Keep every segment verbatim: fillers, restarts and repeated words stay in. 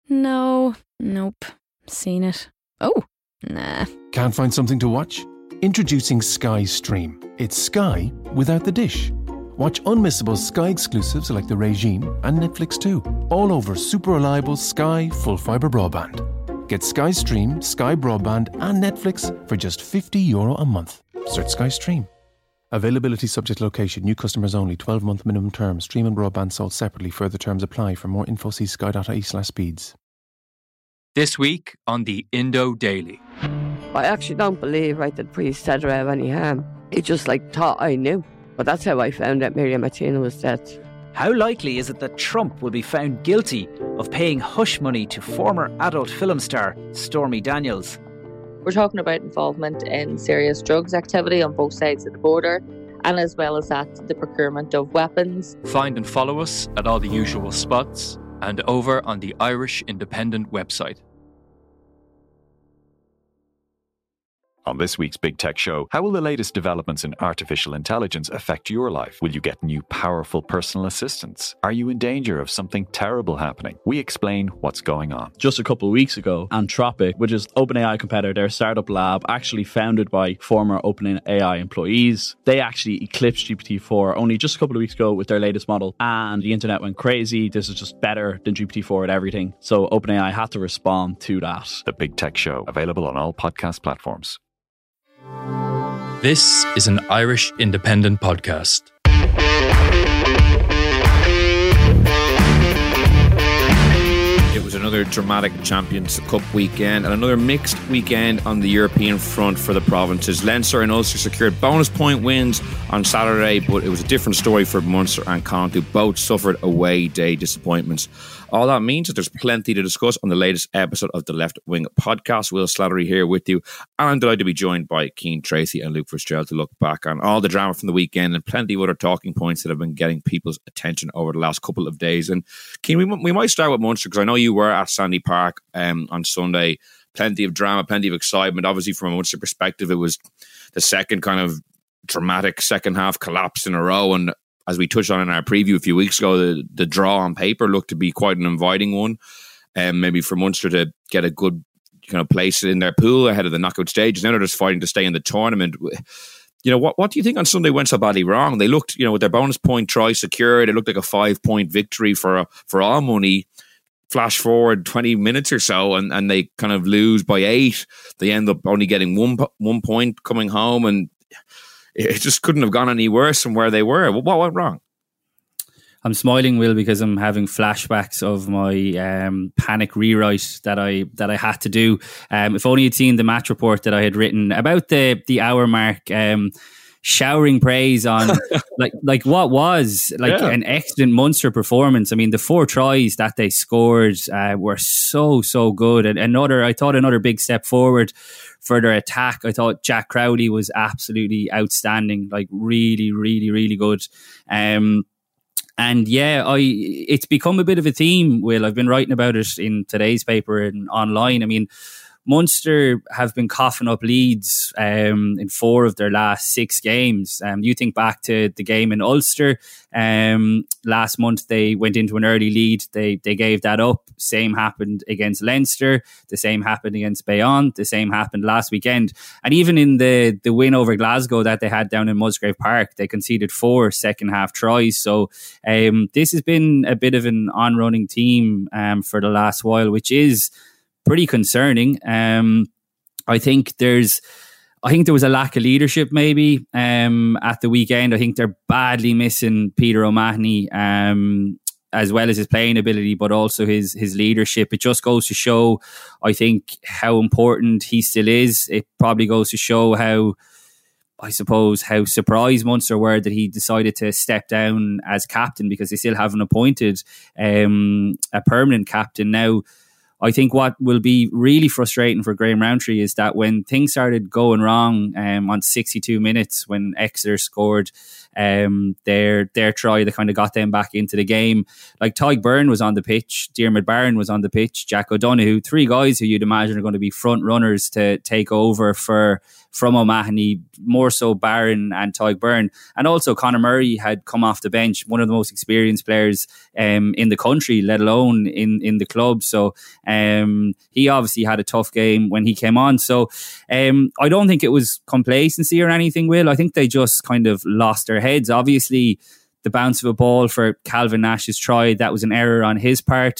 No, nope. Seen it. Oh, nah. Can't find something to watch? Introducing Sky Stream. It's Sky without the dish. Watch unmissable Sky exclusives like The Regime and Netflix too, all over super reliable Sky full fibre broadband. Get Sky Stream, Sky Broadband and Netflix for just fifty euro a month. Search Sky Stream. Availability subject to location. New customers only. twelve month minimum term. Stream and broadband sold separately. Further terms apply. For more info, see sky.ie slash speeds. This week on the Indo Daily. I actually don't believe, right, that Priest said her have any harm. He just, like, thought I knew. But that's how I found out Miriam Martina was dead. How likely is it that Trump will be found guilty of paying hush money to former adult film star Stormy Daniels? We're talking about involvement in serious drugs activity on both sides of the border, and as well as that, the procurement of weapons. Find and follow us at all the usual spots and over on the Irish Independent website. On this week's Big Tech Show, how will the latest developments in artificial intelligence affect your life? Will you get new powerful personal assistants? Are you in danger of something terrible happening? We explain what's going on. Just a couple of weeks ago, Anthropic, which is OpenAI competitor, their startup lab, actually founded by former OpenAI employees, they actually eclipsed G P T four only just a couple of weeks ago with their latest model, and the internet went crazy. This is just better than G P T four at everything. So OpenAI had to respond to that. The Big Tech Show, available on all podcast platforms. This is an Irish Independent podcast. It was another dramatic Champions Cup weekend and another mixed weekend on the European front for the provinces. Leinster and Ulster secured bonus point wins on Saturday, but it was a different story for Munster and Connacht, who both suffered away day disappointments. All that means that there's plenty to discuss on the latest episode of the Left Wing podcast. Will Slattery here with you, and I'm delighted to be joined by Cian Tracy and Luke Fitzgerald to look back on all the drama from the weekend and plenty of other talking points that have been getting people's attention over the last couple of days. And Cian, we, we might start with Munster, because I know you were at Sandy Park um, on Sunday. Plenty of drama, plenty of excitement. Obviously, from a Munster perspective, it was the second kind of dramatic second half collapse in a row, and as we touched on in our preview a few weeks ago, the, the draw on paper looked to be quite an inviting one. Um, maybe for Munster to get a good kind of place in their pool ahead of the knockout stages. Now they're just fighting to stay in the tournament. You know, what, what do you think on Sunday went so badly wrong? They looked, you know, with their bonus point try secured, it looked like a five-point victory for for all money. Flash forward twenty minutes or so, and, and they kind of lose by eight. They end up only getting one one point coming home, and it just couldn't have gone any worse from where they were. What went wrong? I'm smiling, Will, because I'm having flashbacks of my um, panic rewrite that I that I had to do. Um, if only you'd seen the match report that I had written about the the hour mark, um, showering praise on like like what was like yeah. an excellent Munster performance. I mean, the four tries that they scored uh, were so so good, and another I thought another big step forward for their attack. I thought Jack Crowley was absolutely outstanding, like really, really, really good. Um, and yeah, I it's become a bit of a theme, Will. I've been writing about it in today's paper and online. I mean, Munster have been coughing up leads um, in four of their last six games. Um, you think back to the game in Ulster um, last month, they went into an early lead. They they gave that up. Same happened against Leinster. The same happened against Bayonne. The same happened last weekend. And even in the, the win over Glasgow that they had down in Musgrave Park, they conceded four second half tries. So um, this has been a bit of an on-running team um, for the last while, which is pretty concerning. Um, I think there's, I think there was a lack of leadership maybe um, at the weekend. I think they're badly missing Peter O'Mahony, um, as well as his playing ability, but also his his leadership. It just goes to show, I think, how important he still is. It probably goes to show how, I suppose, how surprised Munster were that he decided to step down as captain, because they still haven't appointed um, a permanent captain. Now, I think what will be really frustrating for Graham Rowntree is that when things started going wrong um, on sixty-two minutes, when Exeter scored um, their their try that kind of got them back into the game. Like Tyke Byrne was on the pitch, Diarmuid Barron was on the pitch, Jack O'Donoghue, three guys who you'd imagine are going to be front runners to take over for from O'Mahony, more so Barron and Tyke Byrne. And also Conor Murray had come off the bench, one of the most experienced players um, in the country, let alone in, in the club. So um, he obviously had a tough game when he came on. So um, I don't think it was complacency or anything, Will. I think they just kind of lost their heads. Obviously, the bounce of a ball for Calvin Nash's try, that was an error on his part.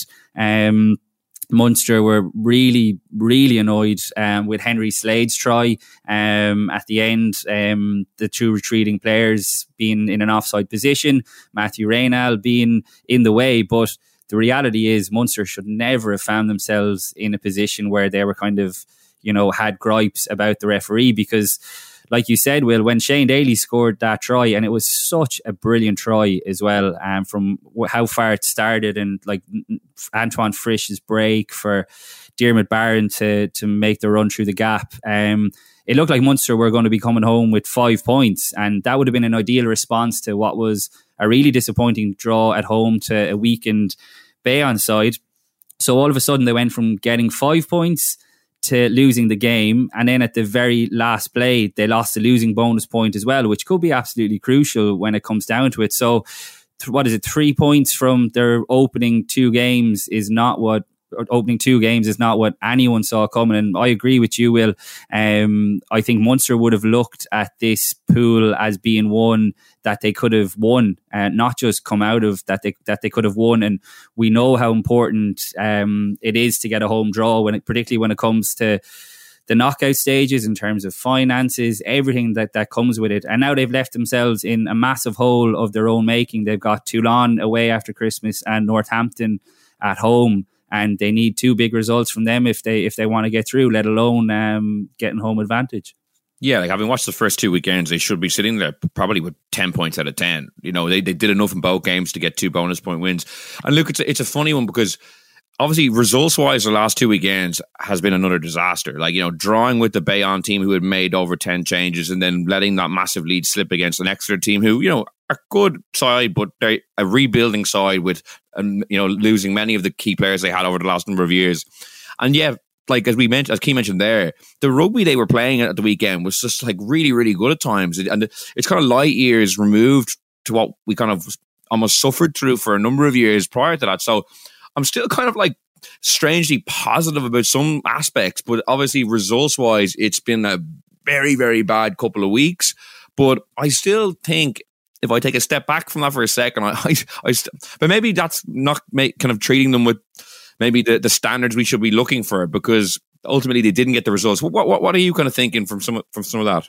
Um Munster were really, really annoyed um, with Henry Slade's try um, at the end. Um, the two retreating players being in an offside position, Matthew Reynal being in the way. But the reality is Munster should never have found themselves in a position where they were kind of, you know, had gripes about the referee, because like you said, Will, when Shane Daly scored that try, and it was such a brilliant try as well, um, from how far it started, and like Antoine Frisch's break for Diarmuid Barron to to make the run through the gap. Um, it looked like Munster were going to be coming home with five points, and that would have been an ideal response to what was a really disappointing draw at home to a weakened Bayonne side. So all of a sudden they went from getting five points to losing the game, and then at the very last play they lost the losing bonus point as well, which could be absolutely crucial when it comes down to it. So th- what is it, three points from their opening two games is not what opening two games is not what anyone saw coming. And I agree with you, Will. Um, I think Munster would have looked at this pool as being one that they could have won, and uh, not just come out of, that they that they could have won. And we know how important um, it is to get a home draw, when it, particularly when it comes to the knockout stages, in terms of finances, everything that, that comes with it. And now they've left themselves in a massive hole of their own making. They've got Toulon away after Christmas and Northampton at home, and they need two big results from them if they if they want to get through, let alone um, getting home advantage. Yeah, like having watched the first two weekends, they should be sitting there probably with ten points out of ten. You know, they, they did enough in both games to get two bonus point wins. And look, it's a, it's a funny one, because obviously results-wise, the last two weekends has been another disaster. Like, you know, drawing with the Bayonne team who had made over ten changes, and then letting that massive lead slip against an Exeter team who, you know, are good side, but they're a rebuilding side with, um, you know, losing many of the key players they had over the last number of years. And yeah, like as we mentioned, as Keane mentioned there, the rugby they were playing at the weekend was just like really, really good at times. And it's kind of light years removed to what we kind of almost suffered through for a number of years prior to that. So I'm still kind of like strangely positive about some aspects, but obviously results wise, it's been a very, very bad couple of weeks. But I still think, if I take a step back from that for a second, I, I, I but maybe that's not make, kind of treating them with maybe the, the standards we should be looking for, because ultimately they didn't get the results. What what, what are you kind of thinking from some from some of that?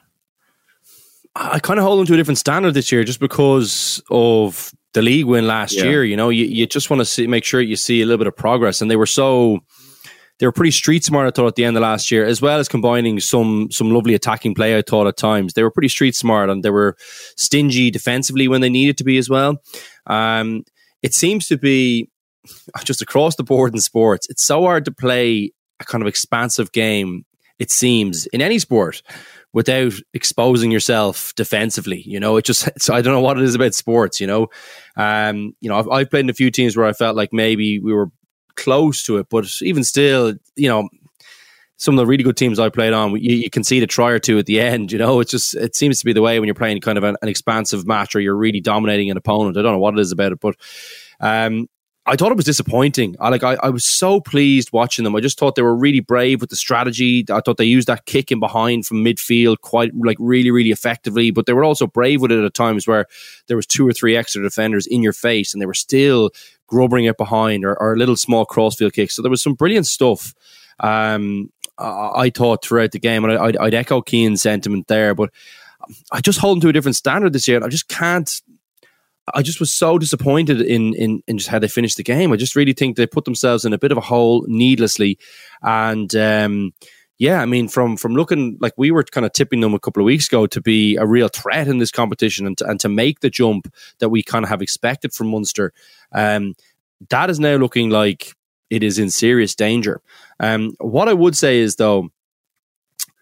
I kind of hold them to a different standard this year, just because of the league win last yeah. year. You know, you, you just want to see, make sure you see a little bit of progress, and they were so. They were pretty street smart, I thought, at the end of last year, as well as combining some some lovely attacking play, I thought, at times. They were pretty street smart, and they were stingy defensively when they needed to be as well. Um, it seems to be, just across the board in sports, it's so hard to play a kind of expansive game, it seems, in any sport, without exposing yourself defensively. You know, it just, it's, I don't know what it is about sports, you know. Um, you know, I've, I've played in a few teams where I felt like maybe we were close to it, but even still, you know, some of the really good teams I played on, you, you concede a try or two at the end. You know, it's just, it seems to be the way when you're playing kind of an, an expansive match, or you're really dominating an opponent. I don't know what it is about it, but um, I thought it was disappointing. I like, I, I was so pleased watching them. I just thought they were really brave with the strategy. I thought they used that kick in behind from midfield quite, like, really, really effectively. But they were also brave with it at times where there was two or three extra defenders in your face, and they were still grubbering it behind, or, or little small crossfield kicks. So there was some brilliant stuff. Um, I, I thought throughout the game, and I, I'd, I'd echo Keane's sentiment there. But I just hold them to a different standard this year. I just can't. I just was so disappointed in, in in just how they finished the game. I just really think they put themselves in a bit of a hole needlessly. And um, yeah, I mean, from from looking like we were kind of tipping them a couple of weeks ago to be a real threat in this competition, and to, and to make the jump that we kind of have expected from Munster, um, that is now looking like it is in serious danger. Um, what I would say is, though,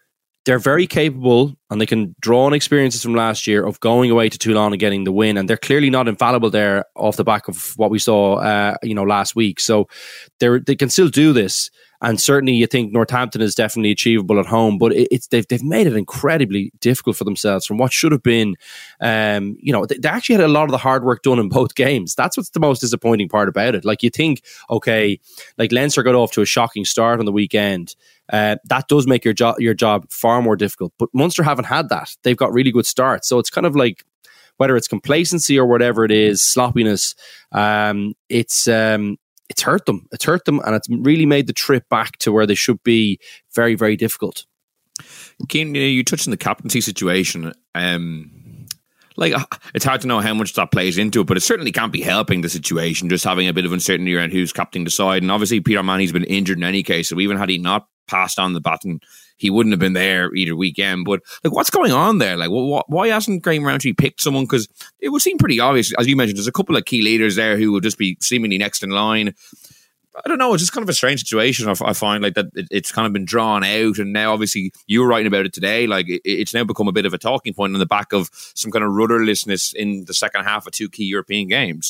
they're very capable and they can draw on experiences from last year of going away to Toulon and getting the win. And they're clearly not infallible there off the back of what we saw, uh, you know, last week. So they they can still do this. And certainly you think Northampton is definitely achievable at home, but it, it's they've, they've made it incredibly difficult for themselves from what should have been, um, you know, they, they actually had a lot of the hard work done in both games. That's what's the most disappointing part about it. Like you think, okay, like Leinster got off to a shocking start on the weekend. Uh, that does make your job your job far more difficult. But Munster haven't had that. They've got really good starts. So it's kind of like, whether it's complacency or whatever it is, sloppiness, um, it's... Um, It's hurt them. It's hurt them, and it's really made the trip back to where they should be very, very difficult. Cian, you touched on the captaincy situation. Um, like, it's hard to know how much that plays into it, but it certainly can't be helping the situation, just having a bit of uncertainty around who's captaining the side. And obviously, Peter O'Mahony's been injured in any case, so even had he not passed on the baton, he wouldn't have been there either weekend. But like, what's going on there? Like, wh- why hasn't Graham Rowntree picked someone? Because it would seem pretty obvious, as you mentioned. There's a couple of key leaders there who will just be seemingly next in line. I don't know. It's just kind of a strange situation. I, f- I find like that it, it's kind of been drawn out, and now obviously you were writing about it today. Like it, it's now become a bit of a talking point on the back of some kind of rudderlessness in the second half of two key European games.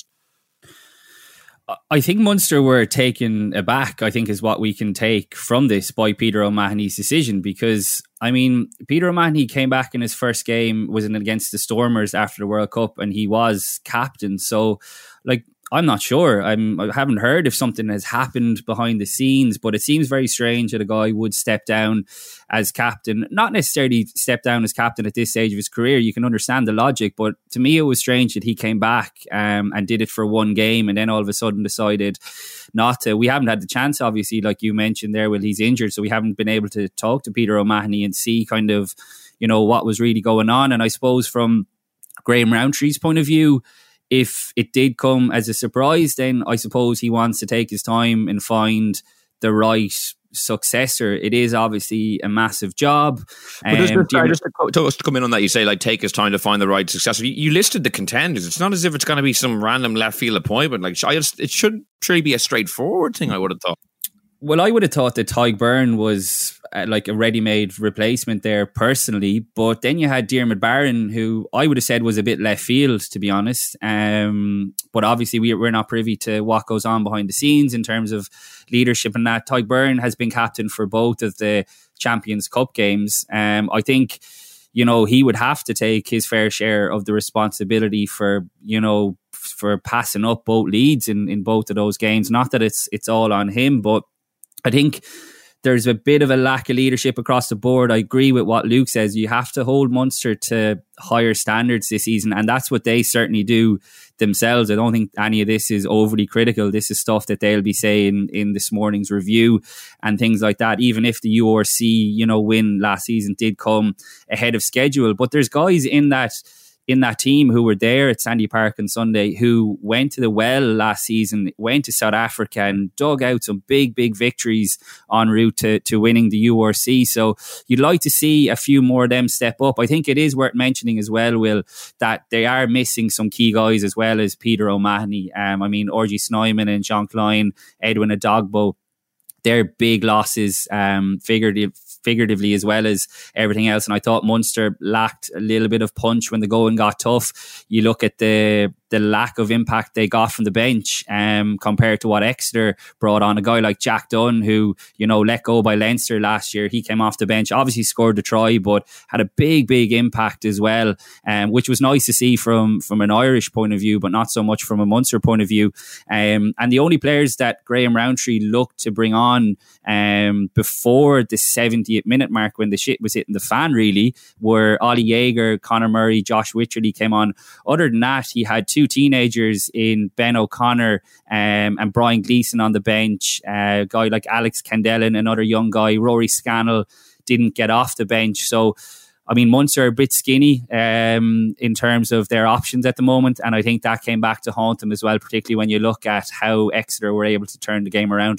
I think Munster were taken aback, I think, is what we can take from this by Peter O'Mahony's decision. Because, I mean, Peter O'Mahony came back in his first game, was in against the Stormers after the World Cup, and he was captain. So, like, I'm not sure. I'm, I haven't heard if something has happened behind the scenes, but it seems very strange that a guy would step down as captain. Not necessarily step down as captain at this stage of his career. You can understand the logic, but to me it was strange that he came back um, and did it for one game and then all of a sudden decided not to. We haven't had the chance, obviously, like you mentioned there, well, he's injured, so we haven't been able to talk to Peter O'Mahony and see kind of, you know, what was really going on. And I suppose from Graham Rowntree's point of view, if it did come as a surprise, then I suppose he wants to take his time and find the right successor. It is obviously a massive job. But um, um, sorry, just to, to, to come in on that, you say like take his time to find the right successor. You, you listed the contenders. It's not as if it's going to be some random left field appointment. Like I just, it should surely be a straightforward thing, I would have thought. Well, I would have thought that Tadhg Beirne was uh, like a ready-made replacement there personally, but then you had Diarmuid Barron, who I would have said was a bit left field, to be honest. Um, but obviously we, we're not privy to what goes on behind the scenes in terms of leadership and that. Tadhg Beirne has been captain for both of the Champions Cup games. Um, I think, you know, he would have to take his fair share of the responsibility for, you know, for passing up both leads in, in both of those games. Not that it's it's all on him, but I think there's a bit of a lack of leadership across the board. I agree with what Luke says. You have to hold Munster to higher standards this season, and that's what they certainly do themselves. I don't think any of this is overly critical. This is stuff that they'll be saying in this morning's review and things like that, even if the U R C, you know, win last season did come ahead of schedule. But there's guys in that in that team who were there at Sandy Park on Sunday who went to the well last season, went to South Africa and dug out some big, big victories en route to, to winning the U R C. So you'd like to see a few more of them step up. I think it is worth mentioning as well, Will, that they are missing some key guys as well as Peter O'Mahony. Um, I mean, Orgy Snyman and John Klein, Edwin Adogbo, they're big losses, um, figurative, figuratively as well as everything else. And I thought Munster lacked a little bit of punch when the going got tough. You look at the the lack of impact they got from the bench um, compared to what Exeter brought on. A guy like Jack Dunn, who, you know, let go by Leinster last year. He came off the bench, obviously scored the try, but had a big, big impact as well, um, which was nice to see from, from an Irish point of view, but not so much from a Munster point of view. Um, and the only players that Graham Rowntree looked to bring on um, before the seventieth minute mark, when the shit was hitting the fan really, were Ollie Yeager, Conor Murray, Josh Wycherley came on. Other than that, he had two teenagers in Ben O'Connor um, and Brian Gleeson on the bench. Uh, a guy like Alex Candellan, another young guy. Rory Scannell didn't get off the bench. So, I mean, Munster are a bit skinny um, in terms of their options at the moment. And I think that came back to haunt them as well, particularly when you look at how Exeter were able to turn the game around.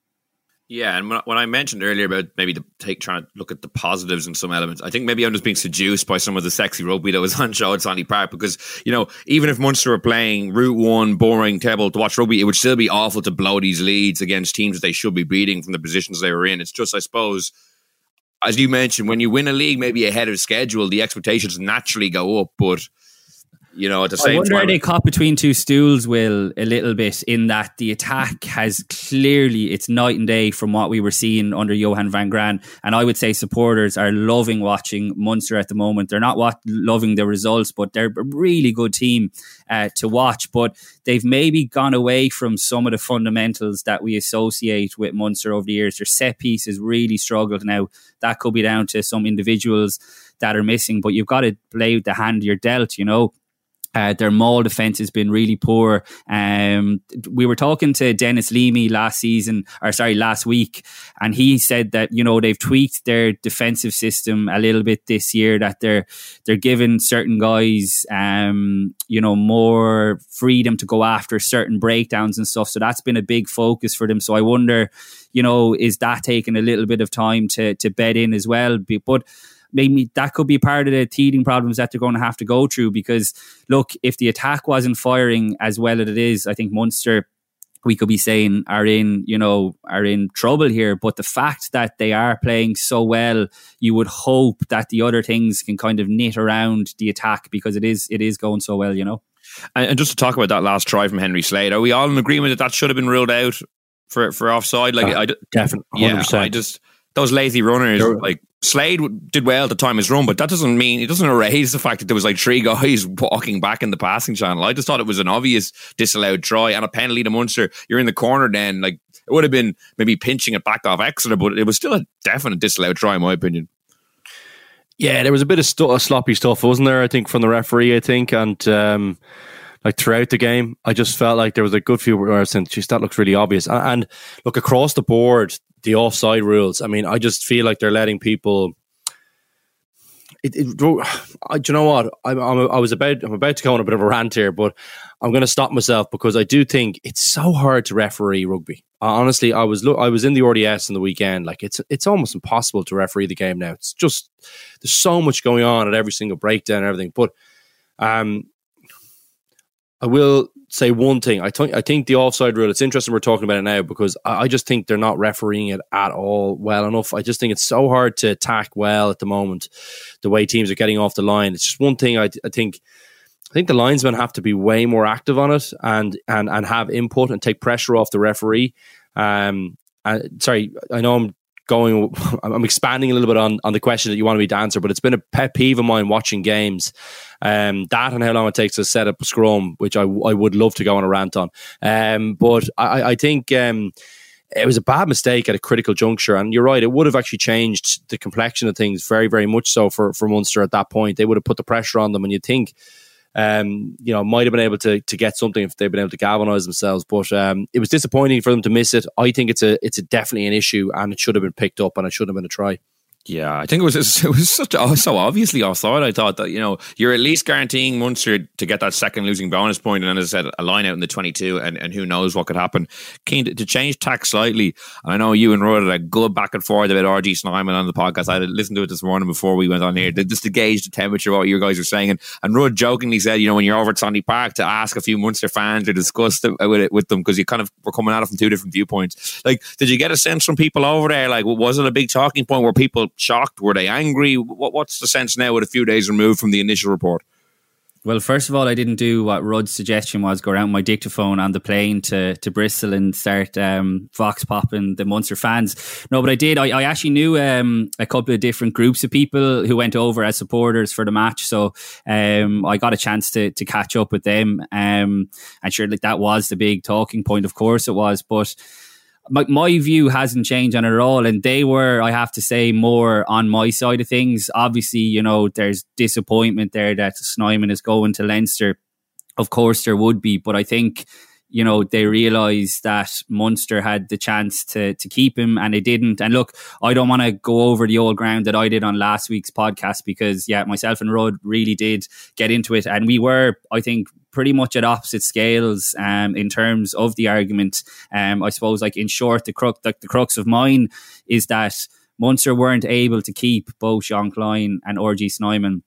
Yeah, and when I mentioned earlier about maybe the take trying to look at the positives in some elements, I think maybe I'm just being seduced by some of the sexy rugby that was on show at Sandy Park, because, you know, even if Munster were playing Route One, boring, terrible to watch rugby, it would still be awful to blow these leads against teams that they should be beating from the positions they were in. It's just, I suppose, as you mentioned, when you win a league maybe ahead of schedule, the expectations naturally go up. But you know, at the same I wonder time, are they caught between two stools, Will, a little bit, in that the attack has clearly, it's night and day from what we were seeing under Johan van Graan. And I would say supporters are loving watching Munster at the moment. They're not what, loving the results, but they're a really good team uh, to watch. But they've maybe gone away from some of the fundamentals that we associate with Munster over the years. Their set piece has really struggled now. That could be down to some individuals that are missing, but you've got to play the hand you're dealt, you know. Uh, their maul defence has been really poor. Um, we were talking to Dennis Leamy last season, or sorry, last week, and he said that, you know, they've tweaked their defensive system a little bit this year, that they're they're giving certain guys, um, you know, more freedom to go after certain breakdowns and stuff. So that's been a big focus for them. So I wonder, you know, is that taking a little bit of time to to bed in as well? But maybe that could be part of the teething problems that they're going to have to go through, because look, if the attack wasn't firing as well as it is, I think Munster, we could be saying, are in, you know, are in trouble here. But the fact that they are playing so well, you would hope that the other things can kind of knit around the attack, because it is it is going so well, you know. And, and just to talk about that last try from Henry Slade, are we all in agreement that that should have been ruled out for for offside? Like, uh, I definitely, one hundred percent. Yeah, I just those lazy runners, like Slade did well at the time his run, but that doesn't mean, it doesn't erase the fact that there was like three guys walking back in the passing channel. I just thought it was an obvious disallowed try and a penalty to Munster. You're in the corner then, like it would have been maybe pinching it back off Exeter, but it was still a definite disallowed try in my opinion. Yeah, there was a bit of st- sloppy stuff, wasn't there? I think from the referee, I think, and um, like throughout the game, I just felt like there was a good few where I was saying, geez, that looks really obvious. And, and look, across the board, the offside rules, I mean, I just feel like they're letting people. It, it, I, do you know what? I, I'm, I was about. I'm about to go on a bit of a rant here, but I'm going to stop myself because I do think it's so hard to referee rugby. Uh, honestly, I was look. I was in the R D S on the weekend. Like it's it's almost impossible to referee the game now. It's just there's so much going on at every single breakdown and everything. But um, I will say one thing. I think I think the offside rule. It's interesting we're talking about it now because I, I just think they're not refereeing it at all well enough. I just think it's so hard to attack well at the moment. The way teams are getting off the line. It's just one thing. I, I think. I think the linesmen have to be way more active on it and and and have input and take pressure off the referee. Um, and, sorry, I know I'm going. I'm expanding a little bit on, on the question that you wanted me to answer, but it's been a pet peeve of mine watching games. Um, that and how long it takes to set up a scrum, which I I would love to go on a rant on. Um, but I I think. Um, It was a bad mistake at a critical juncture, and you're right, it would have actually changed the complexion of things very, very much so for, for Munster at that point. They would have put the pressure on them, and you'd think, um, you know, might have been able to to get something if they'd been able to galvanise themselves. But um, it was disappointing for them to miss it. I think it's a it's a definitely an issue, and it should have been picked up, and it should have been a try. Yeah, I think it was it was such a, so obviously offside. I thought that, you know, you're at least guaranteeing Munster to get that second losing bonus point, and then, as I said, a line out in the twenty-two, and, and who knows what could happen. Keen to, to change tack slightly. And I know you and Rod had a good back and forth about R G Snyman on the podcast. I had listened to it this morning before we went on here, just to gauge the temperature of what you guys were saying. And, and Rod jokingly said, you know, when you're over at Sandy Park, to ask a few Munster fans to discuss the, with it with them, because you kind of were coming at it from two different viewpoints. Like, did you get a sense from people over there? Like, was it a big talking point? Were people shocked? Were they angry? What, what's the sense now with a few days removed from the initial report? Well, first of all, I didn't do what Rudd's suggestion was, go around my dictaphone on the plane to, to Bristol and start um, vox popping the Munster fans. No, but I did. I, I actually knew um, a couple of different groups of people who went over as supporters for the match. So um, I got a chance to to catch up with them. Um, and sure, like that was the big talking point. Of course it was. But My, my view hasn't changed on it at all, and they were, I have to say, more on my side of things. Obviously, you know, there's disappointment there that Snyman is going to Leinster. Of course there would be, but I think, you know, they realised that Munster had the chance to to keep him, and they didn't. And look, I don't want to go over the old ground that I did on last week's podcast, because, yeah, myself and Rudd really did get into it, and we were, I think, pretty much at opposite scales um, in terms of the argument. Um, I suppose, like, in short, the crux, like, the crux of mine is that Munster weren't able to keep both Jean Kleyn and R G Snyman.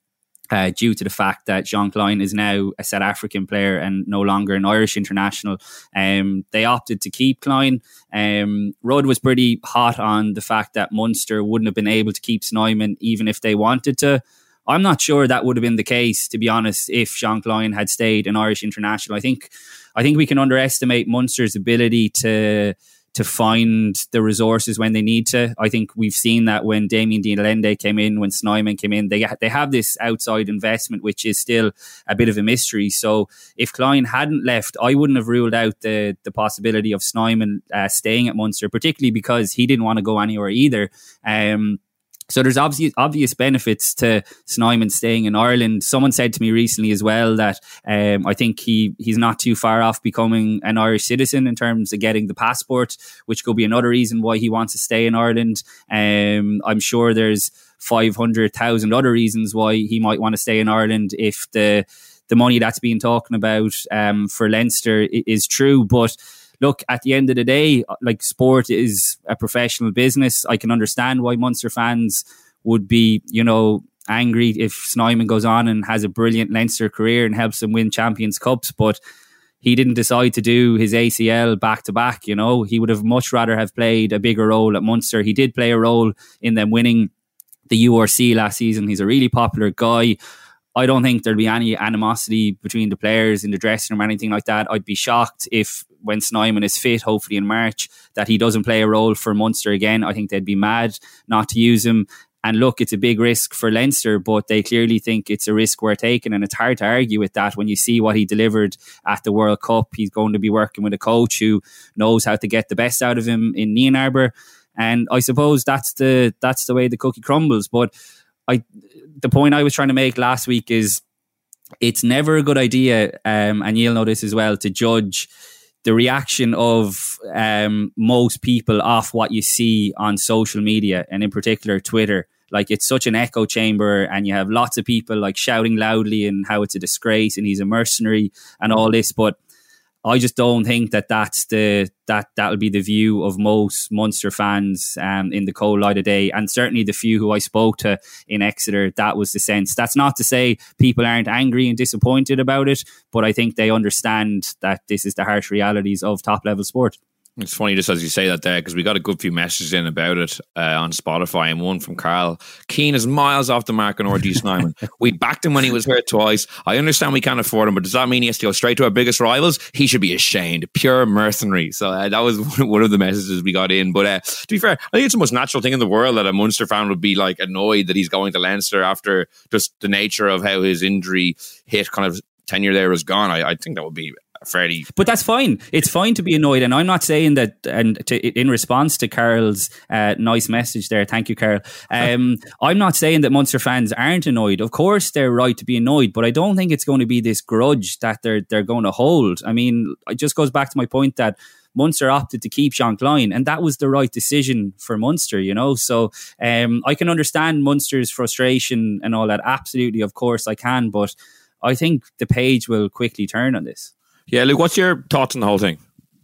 Uh, due to the fact that Jean Klein is now a South African player and no longer an Irish international. Um, they opted to keep Klein. Um, Rudd was pretty hot on the fact that Munster wouldn't have been able to keep Snyman even if they wanted to. I'm not sure that would have been the case, to be honest, if Jean Klein had stayed an Irish international. I think I think we can underestimate Munster's ability to to find the resources when they need to. I think we've seen that when Damien de Allende came in, when Snyman came in, they they have this outside investment, which is still a bit of a mystery. So if Klein hadn't left, I wouldn't have ruled out the the possibility of Snyman uh, staying at Munster, particularly because he didn't want to go anywhere either. Um, So there's obvious obvious benefits to Snyman staying in Ireland. Someone said to me recently as well that um, I think he he's not too far off becoming an Irish citizen in terms of getting the passport, which could be another reason why he wants to stay in Ireland. Um, I'm sure there's five hundred thousand other reasons why he might want to stay in Ireland if the the money that's being talking about um, for Leinster is true. But look, at the end of the day, like, sport is a professional business. I can understand why Munster fans would be, you know, angry if Snyman goes on and has a brilliant Leinster career and helps them win Champions Cups, but he didn't decide to do his A C L back to back. You know, he would have much rather have played a bigger role at Munster. He did play a role in them winning the U R C last season. He's a really popular guy. I don't think there'll be any animosity between the players in the dressing room or anything like that. I'd be shocked if, when Snyman is fit, hopefully in March, that he doesn't play a role for Munster again. I think they'd be mad not to use him. And look, it's a big risk for Leinster, but they clearly think it's a risk we're taking, and it's hard to argue with that when you see what he delivered at the World Cup. He's going to be working with a coach who knows how to get the best out of him in Nienaber, and I suppose that's the that's the way the cookie crumbles. But I, the point I was trying to make last week is it's never a good idea, um, and you'll know this as well, to judge the reaction of um, most people off what you see on social media, and in particular Twitter. Like, it's such an echo chamber, and you have lots of people like shouting loudly and how it's a disgrace and he's a mercenary and all this. But I just don't think that that's the that that'll be the view of most Munster fans um, in the cold light of day, and certainly the few who I spoke to in Exeter, that was the sense. That's not to say people aren't angry and disappointed about it, but I think they understand that this is the harsh realities of top level sport. It's funny just as you say that there, because we got a good few messages in about it uh, on Spotify, and one from Carl. Keane is miles off the mark on R G Snyman. We backed him when he was hurt twice. I understand we can't afford him, but does that mean he has to go straight to our biggest rivals? He should be ashamed. Pure mercenary. So uh, that was one of the messages we got in. But uh, to be fair, I think it's the most natural thing in the world that a Munster fan would be like annoyed that he's going to Leinster after just the nature of how his injury hit, kind of tenure there was gone. I, I think that would be fairly, but that's fine. It's fine to be annoyed, and I'm not saying that. And to, in response to Carol's uh, nice message there, thank you, Carol. Um, I'm not saying that Munster fans aren't annoyed. Of course, they're right to be annoyed, but I don't think it's going to be this grudge that they're they're going to hold. I mean, it just goes back to my point that Munster opted to keep Jean Klein, and that was the right decision for Munster, you know. So um, I can understand Munster's frustration and all that. Absolutely, of course, I can. But I think the page will quickly turn on this. Yeah, Luke, what's your thoughts on the whole thing?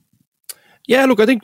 Yeah, look, I think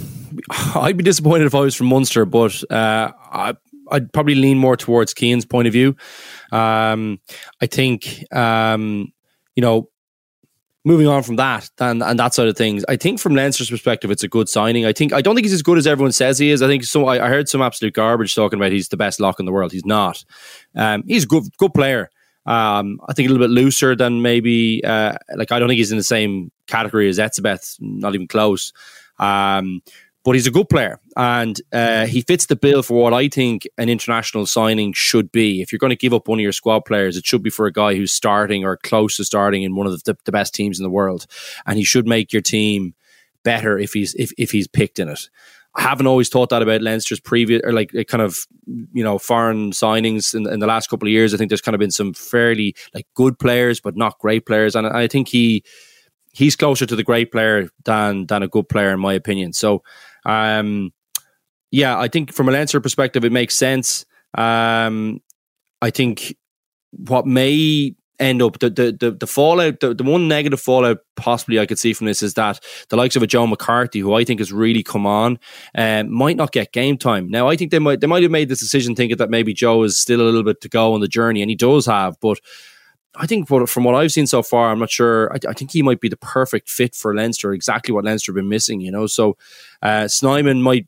I'd be disappointed if I was from Munster, but uh, I, I'd probably lean more towards Keane's point of view. Um, I think, um, you know, moving on from that and, and that side of things, I think from Leinster's perspective, it's a good signing. I think I don't think he's as good as everyone says he is. I think so. I, I heard some absolute garbage talking about he's the best lock in the world. He's not. Um, he's a good, good player. Um, I think a little bit looser than maybe, uh, like, I don't think he's in the same category as Etzebeth, not even close. Um, but he's a good player, and uh, he fits the bill for what I think an international signing should be. If you're going to give up one of your squad players, it should be for a guy who's starting or close to starting in one of the, the best teams in the world, and he should make your team better if he's if, if he's picked in it. I haven't always thought that about Leinster's previous, or like kind of, you know, foreign signings in, in the last couple of years. I think there's kind of been some fairly like good players, but not great players. And I think he he's closer to the great player than than a good player, in my opinion. So, um, yeah, I think from a Leinster perspective, it makes sense. Um, I think what may end up, the the the, the fallout, the, the one negative fallout possibly I could see from this is that the likes of a Joe McCarthy, who I think has really come on, um, might not get game time. Now, I think they might they might have made this decision thinking that maybe Joe is still a little bit to go on the journey, and he does have, but I think from what I've seen so far, I'm not sure. I, I think he might be the perfect fit for Leinster, exactly what Leinster have been missing, you know. So uh, Snyman might,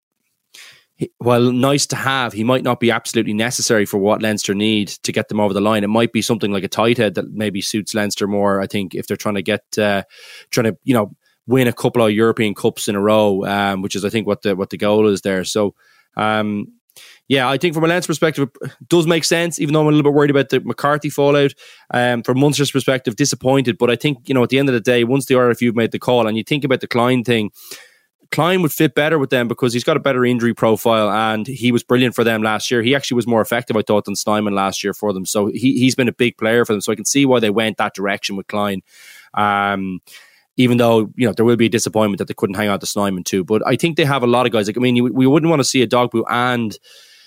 well, nice to have, he might not be absolutely necessary for what Leinster need to get them over the line. It might be something like a tight head that maybe suits Leinster more, I think, if they're trying to get, uh, trying to, you know, win a couple of European Cups in a row, um, which is, I think, what the what the goal is there. So, um, yeah, I think from a Leinster perspective, it does make sense, even though I'm a little bit worried about the McCarthy fallout. Um, from Munster's perspective, disappointed. But I think, you know, at the end of the day, once the R F U have made the call, and you think about the Klein thing, Klein would fit better with them because he's got a better injury profile and he was brilliant for them last year. He actually was more effective, I thought, than Snyman last year for them. So he, he's been a big player for them. So I can see why they went that direction with Klein. Um, even though, you know, there will be a disappointment that they couldn't hang on to Snyman too. But I think they have a lot of guys. Like, I mean, you, we wouldn't want to see a Dogbu and,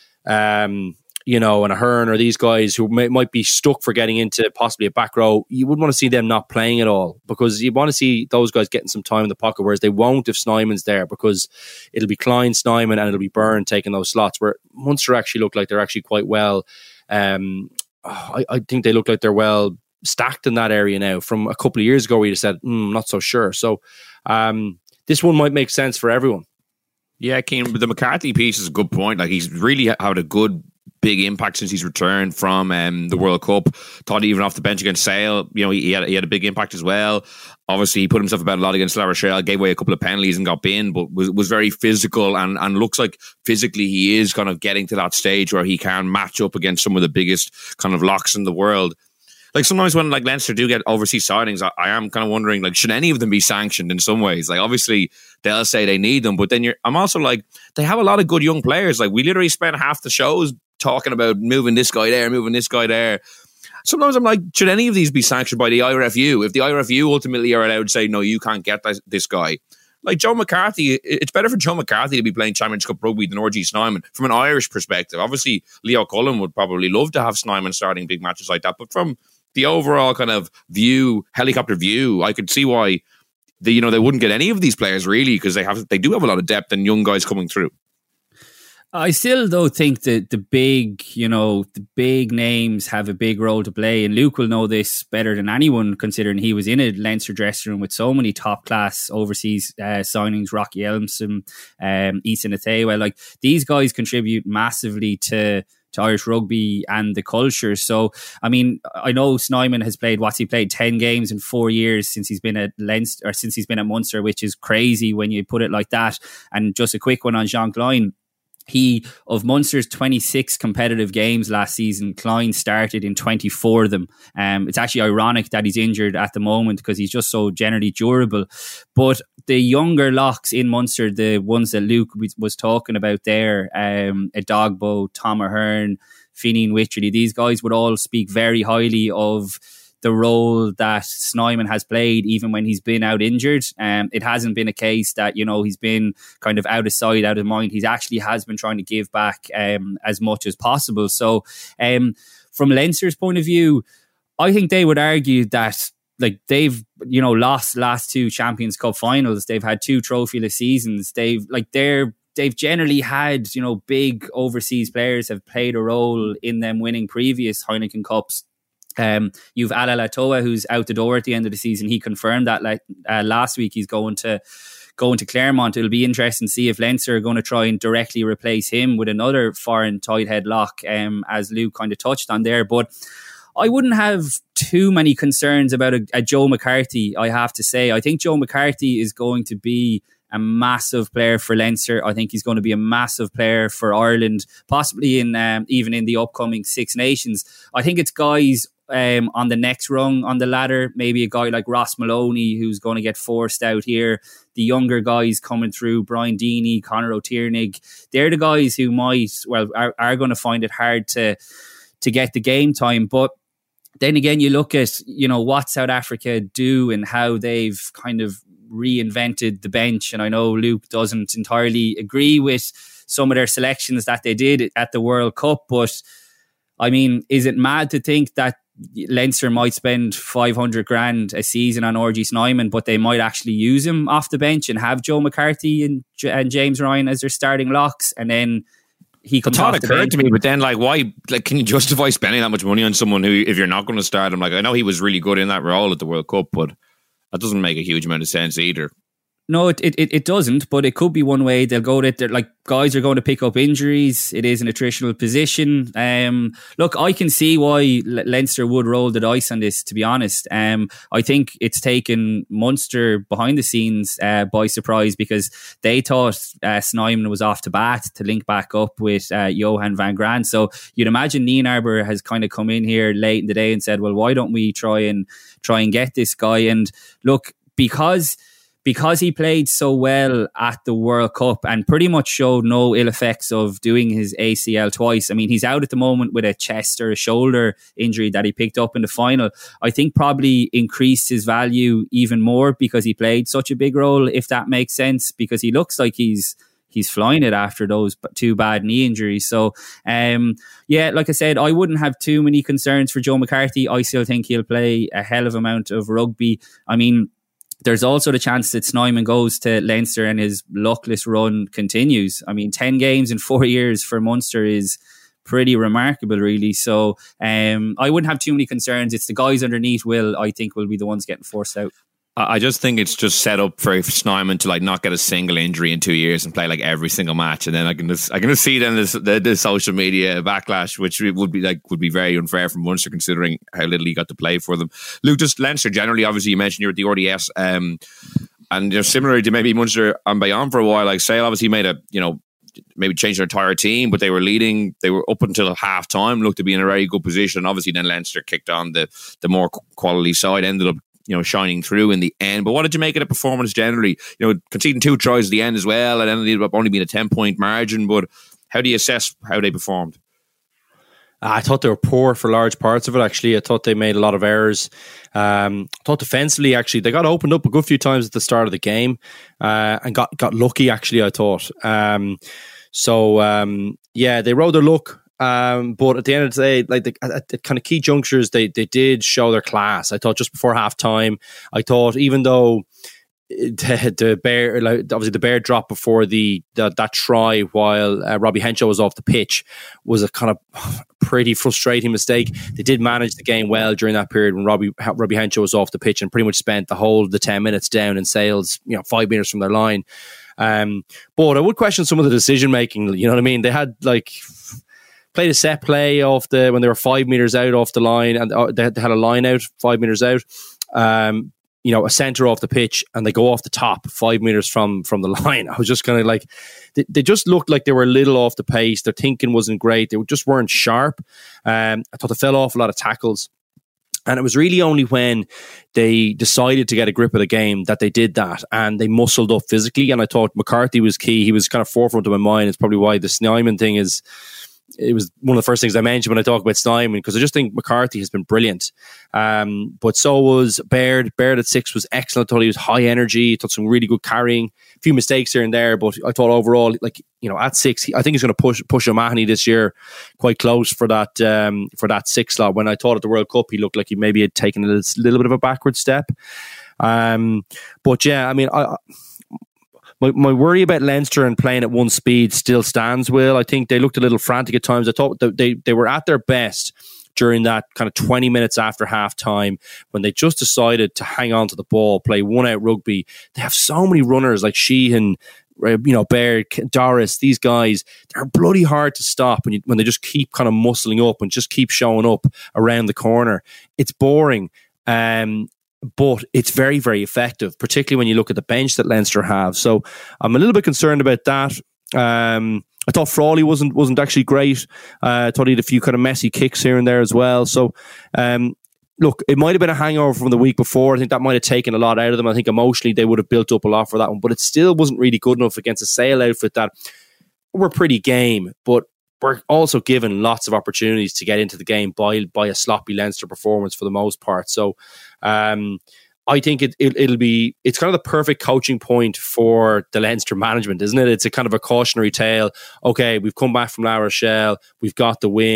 um, you know, and a Hearn or these guys who may, might be stuck for getting into possibly a back row. You wouldn't want to see them not playing at all, because you want to see those guys getting some time in the pocket, whereas they won't if Snyman's there, because it'll be Klein, Snyman, and it'll be Byrne taking those slots, where Munster actually look like they're actually quite well. Um, I, I think they look like they're well stacked in that area now. From a couple of years ago where you said, mm, not so sure. So um, this one might make sense for everyone. Yeah, Cian, the McCarthy piece is a good point. Like, he's really had a good big impact since he's returned from um, the World Cup. Thought even off the bench against Sale, you know, he, he had he had a big impact as well. Obviously, he put himself about a lot against La Rochelle, gave away a couple of penalties and got binned, but was was very physical and and looks like physically he is kind of getting to that stage where he can match up against some of the biggest kind of locks in the world. Like, sometimes when like Leinster do get overseas signings, I, I am kind of wondering, like, should any of them be sanctioned in some ways? Like, obviously they'll say they need them, but then you're, I'm also like, they have a lot of good young players. Like, we literally spent half the shows talking about moving this guy there, moving this guy there. Sometimes I'm like, should any of these be sanctioned by the I R F U? If the I R F U ultimately are allowed to say, no, you can't get this, this guy. Like Joe McCarthy, it's better for Joe McCarthy to be playing Championship Cup rugby than R G Snyman from an Irish perspective. Obviously, Leo Cullen would probably love to have Snyman starting big matches like that, but from the overall kind of view, helicopter view, I could see why they, you know, they wouldn't get any of these players really, because they have they do have a lot of depth and young guys coming through. I still, though, think that the big, you know, the big names have a big role to play. And Luke will know this better than anyone, considering he was in a Leinster dressing room with so many top-class overseas uh, signings, Rocky Elmson, um, Ethan Athewa. Like, these guys contribute massively to, to Irish rugby and the culture. So, I mean, I know Snyman has played, what's he played, ten games in four years since he's been at Leinster, or since he's been at Munster, which is crazy when you put it like that. And just a quick one on Jean Klein. He, of Munster's twenty-six competitive games last season, Klein started in twenty-four of them. Um, it's actually ironic that he's injured at the moment because he's just so generally durable. But the younger locks in Munster, the ones that Luke was talking about there, um, Edogbo, Tom Ahern, Finian Wycherley, these guys would all speak very highly of the role that Snyman has played even when he's been out injured. Um, it hasn't been a case that, you know, he's been kind of out of sight, out of mind. He's actually has been trying to give back um, as much as possible. So um, from Leinster's point of view, I think they would argue that, like, they've, you know, lost last two Champions Cup finals. They've had two trophyless seasons. They've, like, they're, they've generally had, you know, big overseas players have played a role in them winning previous Heineken Cups. Um, you've Ala Latoa, who's out the door at the end of the season. He confirmed that like uh, last week he's going to going to Claremont. It'll be interesting to see if Leinster are going to try and directly replace him with another foreign tight head lock, um, as Luke kind of touched on there. But I wouldn't have too many concerns about a, a Joe McCarthy, I have to say. I think Joe McCarthy is going to be a massive player for Leinster. I think he's going to be a massive player for Ireland, possibly in um, even in the upcoming Six Nations. I think it's guys Um, on the next rung on the ladder, maybe a guy like Ross Maloney, who's going to get forced out here. The younger guys coming through, Brian Deeney, Conor O'Tiernig, they're the guys who might, well, are, are going to find it hard to to get the game time. But then again, you look at, you know, what South Africa do and how they've kind of reinvented the bench. And I know Luke doesn't entirely agree with some of their selections that they did at the World Cup, but I mean, is it mad to think that Leinster might spend five hundred grand a season on R G Snyman, but they might actually use him off the bench and have Joe McCarthy and, and James Ryan as their starting locks, and then he comes off the bench. It occurred to me, but then like, why? Like, can you justify spending that much money on someone who, if you're not going to start him? Like, I know he was really good in that role at the World Cup, but that doesn't make a huge amount of sense either. No, it, it it doesn't, but it could be one way. They'll go that they're like, guys are going to pick up injuries. It is an attritional position. Um, look, I can see why Leinster would roll the dice on this, to be honest. Um, I think it's taken Munster behind the scenes uh, by surprise, because they thought uh, Snyman was off to bat to link back up with uh, Johan van Graan. So you'd imagine Nienaber has kind of come in here late in the day and said, well, why don't we try and try and get this guy? And look, because... Because he played so well at the World Cup and pretty much showed no ill effects of doing his A C L twice. I mean, he's out at the moment with a chest or a shoulder injury that he picked up in the final. I think probably increased his value even more because he played such a big role, if that makes sense, because he looks like he's he's flying it after those two bad knee injuries. So, um, yeah, like I said, I wouldn't have too many concerns for Joe McCarthy. I still think he'll play a hell of an amount of rugby. I mean, there's also the chance that Snyman goes to Leinster and his luckless run continues. I mean, ten games in four years for Munster is pretty remarkable, really. So um, I wouldn't have too many concerns. It's the guys underneath will, I think, will be the ones getting forced out. I just think it's just set up for Snyman to like not get a single injury in two years and play like every single match, and then I can just I can just see then this, the the social media backlash, which would be like would be very unfair from Munster considering how little he got to play for them. Luke, just Leinster generally, obviously you mentioned you're at the R D S, um, and you know, similarly to maybe Munster and Bayonne for a while, like Sale obviously made a you know maybe changed their entire team, but they were leading. They were up until half time, looked to be in a very good position. Obviously, then Leinster kicked on the the more quality side, ended up. You know, shining through in the end. But what did you make of the performance generally? You know, conceding two tries at the end as well, and ended up only being a ten point margin. But how do you assess how they performed? I thought they were poor for large parts of it, actually. I thought they made a lot of errors. Um, I thought defensively, actually, they got opened up a good few times at the start of the game uh, and got, got lucky, actually, I thought. Um, so, um, yeah, they rode their luck. Um, but at the end of the day, like the, at the kind of key junctures, they they did show their class. I thought just before half time, I thought even though the, the bear, like obviously the bear drop before the, the that try while uh, Robbie Henshaw was off the pitch was a kind of pretty frustrating mistake. They did manage the game well during that period when Robbie Robbie Henshaw was off the pitch and pretty much spent the whole of the ten minutes down in Sales, you know, five meters from their line. Um, but I would question some of the decision making. You know what I mean? They had like. Played a set play off the when they were five meters out off the line, and uh, they, had, they had a line out five meters out. Um, you know, a centre off the pitch, and they go off the top five meters from from the line. I was just kind of like, they, they just looked like they were a little off the pace. Their thinking wasn't great. They just weren't sharp. Um, I thought they fell off a lot of tackles. And it was really only when they decided to get a grip of the game that they did that, and they muscled up physically. And I thought McCarthy was key. He was kind of forefront of my mind. It's probably why the Snyman thing is. It was one of the first things I mentioned when I talk about Snyman, because I just think McCarthy has been brilliant. Um, but so was Baird. Baird at six was excellent. I thought he was high energy. I thought some really good carrying. A few mistakes here and there, but I thought overall, like, you know, at six, he, I think he's going to push push O'Mahony this year quite close for that um, for that six slot. When I thought at the World Cup, he looked like he maybe had taken a little, little bit of a backward step. Um, but yeah, I mean, I. My, my worry about Leinster and playing at one speed still stands, Will. I think they looked a little frantic at times. I thought they, they were at their best during that kind of twenty minutes after half time when they just decided to hang on to the ball, play one out rugby. They have so many runners like Sheehan, you know, Baird, Doris, these guys. They're bloody hard to stop when, you, when they just keep kind of muscling up and just keep showing up around the corner. It's boring. Um, But it's very, very effective, particularly when you look at the bench that Leinster have. So I'm a little bit concerned about that. Um, I thought Frawley wasn't wasn't actually great. Uh, I thought he had a few kind of messy kicks here and there as well. So um, look, it might have been a hangover from the week before. I think that might have taken a lot out of them. I think emotionally they would have built up a lot for that one. But it still wasn't really good enough against a Sale outfit that were pretty game. But we're also given lots of opportunities to get into the game by by a sloppy Leinster performance for the most part. So um, I think it, it, it'll be, it's kind of the perfect coaching point for the Leinster management, isn't it? It's a kind of a cautionary tale. Okay, we've come back from La Rochelle, we've got the win,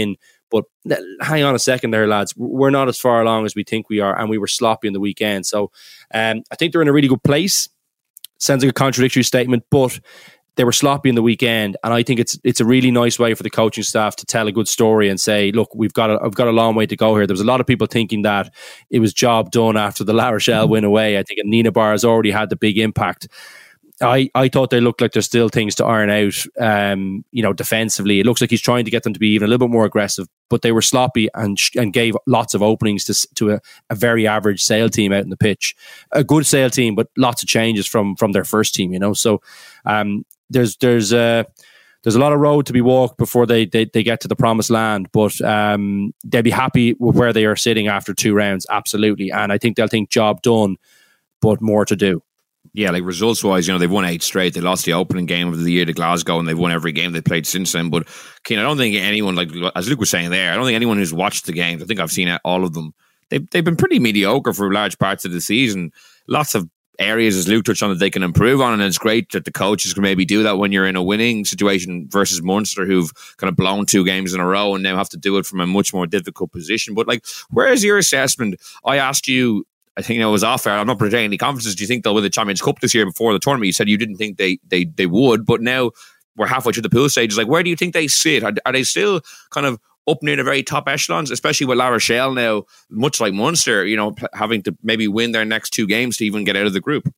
But hang on a second there, lads. We're not as far along as we think we are, and we were sloppy in the weekend. So um, I think they're in a really good place. Sounds like a contradictory statement, but they were sloppy in the weekend, and I think it's it's a really nice way for the coaching staff to tell a good story and say, look, we've got a, I've got a long way to go here. There was a lot of people thinking that it was job done after the La Rochelle win away. I think Nina Bar has already had the big impact. I, I thought they looked like there's still things to iron out, um, you know, defensively. It looks like he's trying to get them to be even a little bit more aggressive, but they were sloppy and and gave lots of openings to to a, a very average Sale team out in the pitch. A good Sale team, but lots of changes from from their first team, you know. So um, there's there's a, there's a lot of road to be walked before they, they, they get to the promised land, but um, they'll be happy with where they are sitting after two rounds, absolutely. And I think they'll think job done, but more to do. Yeah, like results wise, you know, they've won eight straight. They lost the opening game of the year to Glasgow, and they've won every game they played since then. But Keane, I don't think anyone, like as Luke was saying there, I don't think anyone who's watched the games, I think I've seen all of them, they've, they've been pretty mediocre for large parts of the season. Lots of areas, as Luke touched on, that they can improve on, and it's great that the coaches can maybe do that when you're in a winning situation versus Munster, who've kind of blown two games in a row and now have to do it from a much more difficult position. But like, where is your assessment? I asked you, I think it was off air, I'm not projecting any confidence. Do you think they'll win the Champions Cup this year before the tournament? You said you didn't think they they they would, but now we're halfway through the pool stages. Like, where do you think they sit? Are, are they still kind of up near the very top echelons, especially with La Rochelle now, much like Munster, you know, having to maybe win their next two games to even get out of the group?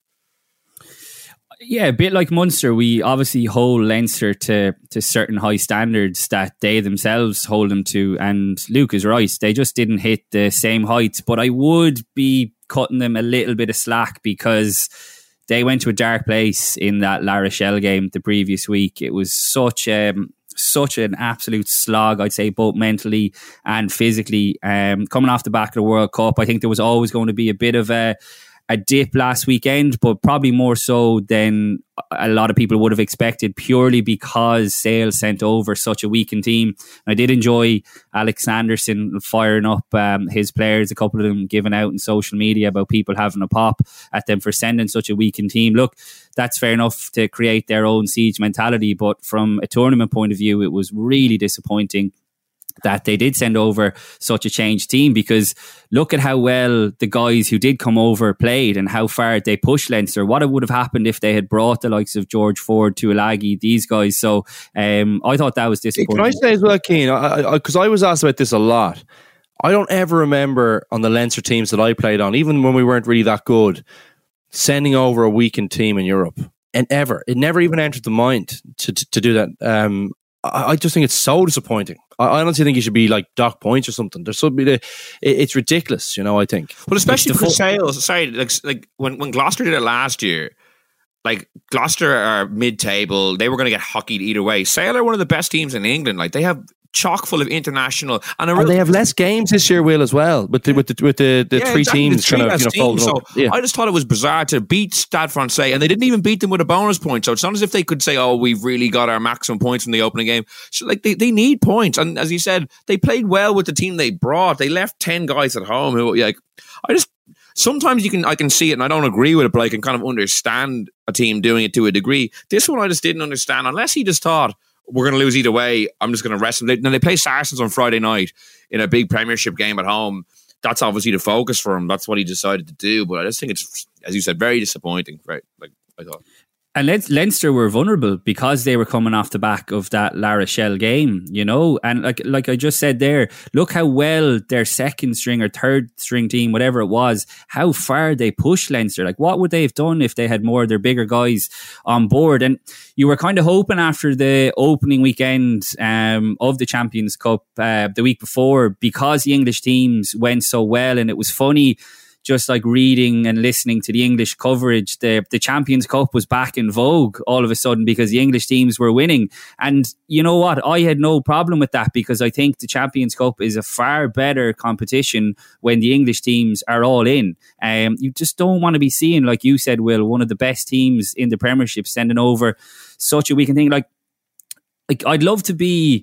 Yeah, a bit like Munster, we obviously hold Leinster to, to certain high standards that they themselves hold them to. And Luke is right, they just didn't hit the same heights. But I would be cutting them a little bit of slack because they went to a dark place in that La Rochelle game the previous week. It was such um, such an absolute slog, I'd say, both mentally and physically. Um, coming off the back of the World Cup, I think there was always going to be a bit of a a dip last weekend, but probably more so than a lot of people would have expected, purely because Sale sent over such a weakened team. I did enjoy Alex Sanderson firing up um, his players, a couple of them giving out in social media about people having a pop at them for sending such a weakened team. Look, that's fair enough to create their own siege mentality, but from a tournament point of view, it was really disappointing that they did send over such a changed team, because look at how well the guys who did come over played and how far they pushed Leinster. What would have happened if they had brought the likes of George Ford, Tuilagi, these guys? So um, I thought that was disappointing. Can I say as well, Keane, because I, I, I was asked about this a lot. I don't ever remember on the Leinster teams that I played on, even when we weren't really that good, sending over a weakened team in Europe. And ever. It never even entered the mind to, to, to do that. Um, I, I just think it's so disappointing. I honestly think he should be like dock points or something. There's something to, it's ridiculous, you know, I think. Well, especially for Sales. Sorry, like, like when, when Gloucester did it last year, like Gloucester are mid-table. They were going to get hockeyed either way. Sale are one of the best teams in England. Like, they have chock full of international, and, a real, and they have less games this year, Will, as well, with the with the with the, the yeah, three exactly, teams the three kind of, you know, folded so up. Yeah. I just thought it was bizarre to beat Stade Francais, and they didn't even beat them with a bonus point. So it's not as if they could say, "Oh, we've really got our maximum points in the opening game." So like they, they need points, and as you said, they played well with the team they brought. They left ten guys at home who, like, I just. Sometimes you can, I can see it, and I don't agree with it, but I can kind of understand a team doing it to a degree. This one I just didn't understand, unless he just thought, we're going to lose either way, I'm just going to rest them. Now, they play Saracens on Friday night in a big Premiership game at home. That's obviously the focus for him. That's what he decided to do. But I just think it's, as you said, very disappointing, right? Like I thought. And Leinster were vulnerable because they were coming off the back of that La Rochelle game, you know? And like like I just said there, look how well their second string or third string team, whatever it was, how far they pushed Leinster. Like, what would they have done if they had more of their bigger guys on board? And you were kind of hoping after the opening weekend um, of the Champions Cup uh, the week before, because the English teams went so well, and it was funny, just like reading and listening to the English coverage, the, the Champions Cup was back in vogue all of a sudden because the English teams were winning. And you know what? I had no problem with that, because I think the Champions Cup is a far better competition when the English teams are all in. Um, you just don't want to be seeing, like you said, Will, one of the best teams in the Premiership sending over such a weekend thing. Like, like I'd love to be...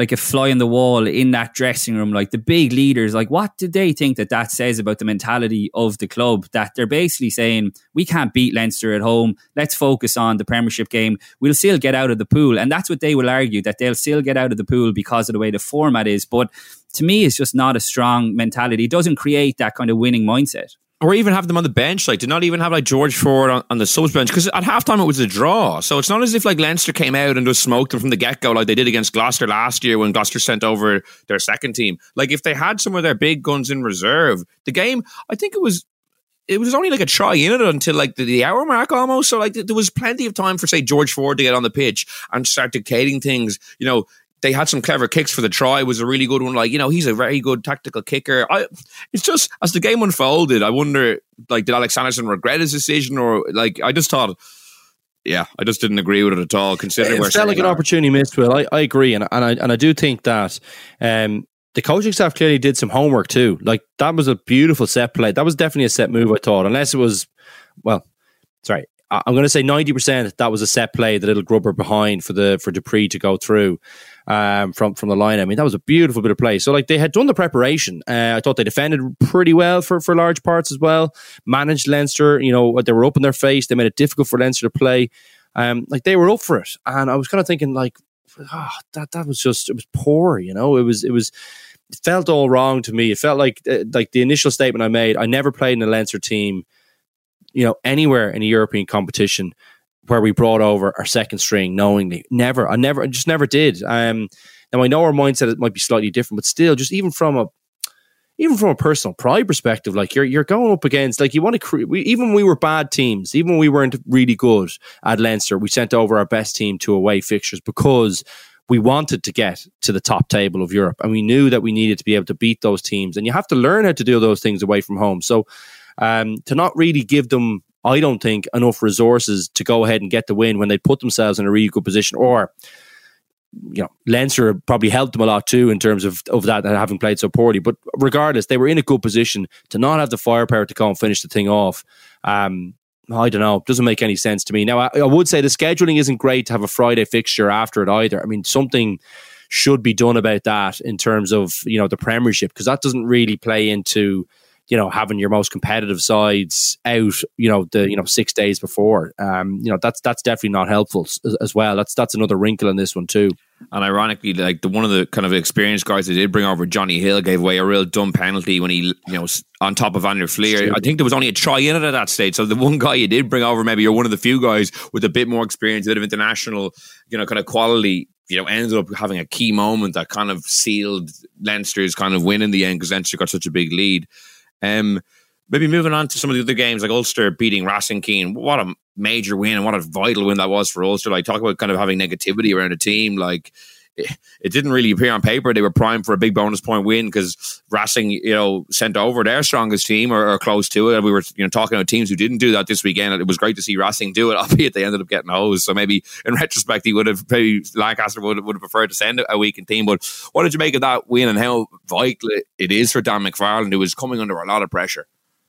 like a fly on the wall in that dressing room, like the big leaders. Like, what did they think that that says about the mentality of the club? That they're basically saying, we can't beat Leinster at home. Let's focus on the Premiership game. We'll still get out of the pool. And that's what they will argue, that they'll still get out of the pool because of the way the format is. But to me, it's just not a strong mentality. It doesn't create that kind of winning mindset. Or even have them on the bench, like, to not even have like George Ford on, on the subs bench, because at halftime it was a draw. So it's not as if like Leinster came out and just smoked them from the get-go like they did against Gloucester last year when Gloucester sent over their second team. Like, if they had some of their big guns in reserve, the game, I think it was it was only like a try in it until like the, the hour mark almost. So like there was plenty of time for, say, George Ford to get on the pitch and start dictating things, you know. They had some clever kicks for the try. It was a really good one. Like, you know, he's a very good tactical kicker. I, it's just, as the game unfolded, I wonder, like, did Alex Sanderson regret his decision? Or, like, I just thought, yeah, I just didn't agree with it at all, considering it where felt like an are. opportunity missed, Will. I, I agree. And, and, I, and I do think that um, the coaching staff clearly did some homework too. Like, that was a beautiful set play. That was definitely a set move, I thought. Unless it was, well, sorry. I'm going to say ninety percent that was a set play, the little grubber behind for the for Dupree to go through um, from, from the line. I mean, that was a beautiful bit of play. So, like, they had done the preparation. Uh, I thought they defended pretty well for, for large parts as well. Managed Leinster, you know, they were up in their face. They made it difficult for Leinster to play. Um, like, they were up for it. And I was kind of thinking, like, oh, that that was just, it was poor, you know. It was, it was, it felt all wrong to me. It felt like, uh, like the initial statement I made, I never played in a Leinster team, you know, anywhere in a European competition where we brought over our second string knowingly. Never. I never, I just never did. Um, now I know our mindset might be slightly different, but still, just even from a, even from a personal pride perspective, like you're you're going up against, like you want to create. We, even when we were bad teams, even when we weren't really good at Leinster, we sent over our best team to away fixtures because we wanted to get to the top table of Europe, and we knew that we needed to be able to beat those teams. And you have to learn how to do those things away from home. So. Um, to not really give them, I don't think, enough resources to go ahead and get the win when they put themselves in a really good position. Or, you know, Leinster probably helped them a lot too in terms of, of that, having played so poorly. But regardless, they were in a good position to not have the firepower to go and finish the thing off. Um, I don't know. It doesn't make any sense to me. Now, I, I would say the scheduling isn't great to have a Friday fixture after it either. I mean, something should be done about that in terms of, you know, the Premiership, because that doesn't really play into, you know, having your most competitive sides out, you know, the, you know, six days before. Um, you know, that's that's definitely not helpful as, as well. That's that's another wrinkle in this one too. And ironically, like the one of the kind of experienced guys they did bring over, Johnny Hill, gave away a real dumb penalty when he, you know, on top of Van der Fleer. I think there was only a try in it at that stage. So the one guy you did bring over, maybe you're one of the few guys with a bit more experience, a bit of international, you know, kind of quality, you know, ended up having a key moment that kind of sealed Leinster's kind of win in the end because Leinster got such a big lead. Um, maybe moving on to some of the other games, like Ulster beating Racing Keen. What a major win and what a vital win that was for Ulster. Like, talk about kind of having negativity around a team. Like, it, it didn't really appear on paper they were primed for a big bonus point win because Racing, you know, sent over their strongest team or, or close to it. And we were, you know, talking about teams who didn't do that this weekend. It was great to see Racing do it, albeit they ended up getting hosed. So maybe in retrospect, he would have, maybe Lancaster would, would have preferred to send a weakened team. But what did you make of that win and how vital it is for Dan McFarland, who was coming under a lot of pressure?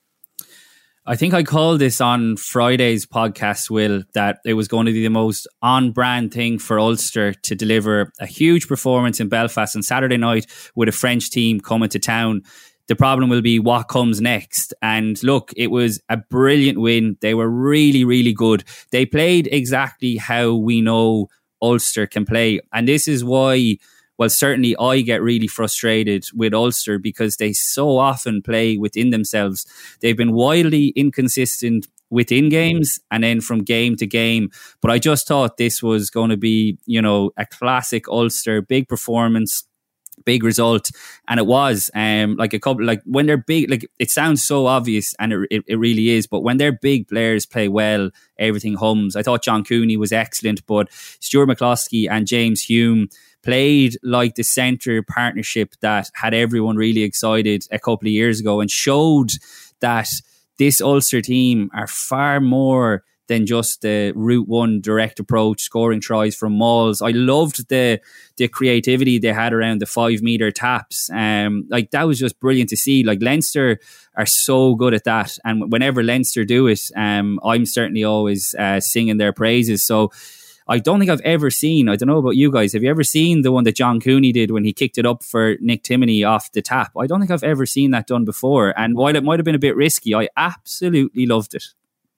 I think I called this on Friday's podcast, Will, that it was going to be the most on-brand thing for Ulster to deliver a huge performance in Belfast on Saturday night with a French team coming to town. The problem will be what comes next. And look, it was a brilliant win. They were really, really good. They played exactly how we know Ulster can play. And this is why... Well, certainly I get really frustrated with Ulster because they so often play within themselves. They've been wildly inconsistent within games and then from game to game. But I just thought this was going to be, you know, a classic Ulster, big performance, big result. And it was um, like a couple, like when they're big, like it sounds so obvious and it, it, it really is. But when their big players play well, everything hums. I thought John Cooney was excellent, but Stuart McCloskey and James Hume played like the centre partnership that had everyone really excited a couple of years ago and showed that this Ulster team are far more than just the route one direct approach, scoring tries from mauls. I loved the the creativity they had around the five metre taps. Um, like that was just brilliant to see. Like Leinster are so good at that. And whenever Leinster do it, um, I'm certainly always uh, singing their praises. So I don't think I've ever seen, I don't know about you guys, have you ever seen the one that John Cooney did when he kicked it up for Nick Timoney off the tap? I don't think I've ever seen that done before. And while it might have been a bit risky, I absolutely loved it.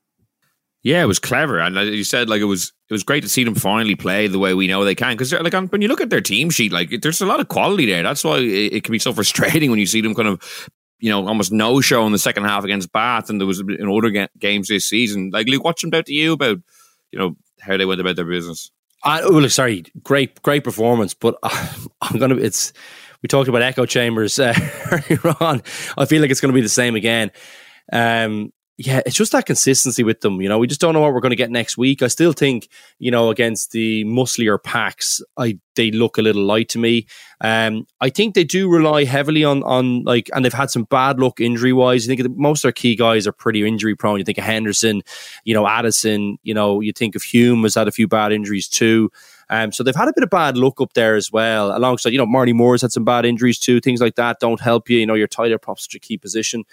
Yeah, it was clever, and as you said, like it was, it was great to see them finally play the way we know they can. Because like when you look at their team sheet, like there's a lot of quality there. That's why it, it can be so frustrating when you see them kind of, you know, almost no show in the second half against Bath, and there was in other ga- games this season. Like Luke, what jumped out to you about, you know, how they went about their business? Uh, well, sorry, great, great performance, but uh, I'm gonna. It's we talked about echo chambers uh, earlier on. I feel like it's going to be the same again. Um, Yeah, it's just that consistency with them. You know, we just don't know what we're going to get next week. I still think, you know, against the musclier packs, I they look a little light to me. Um, I think they do rely heavily on on like, and they've had some bad luck injury wise. I think most of their key guys are pretty injury prone. You think of Henderson, you know, Addison. You know, you think of Hume has had a few bad injuries too. Um, so they've had a bit of bad luck up there as well. Alongside, you know, Marty Moore's had some bad injuries too. Things like that don't help you. You know, your tighter props such a key position.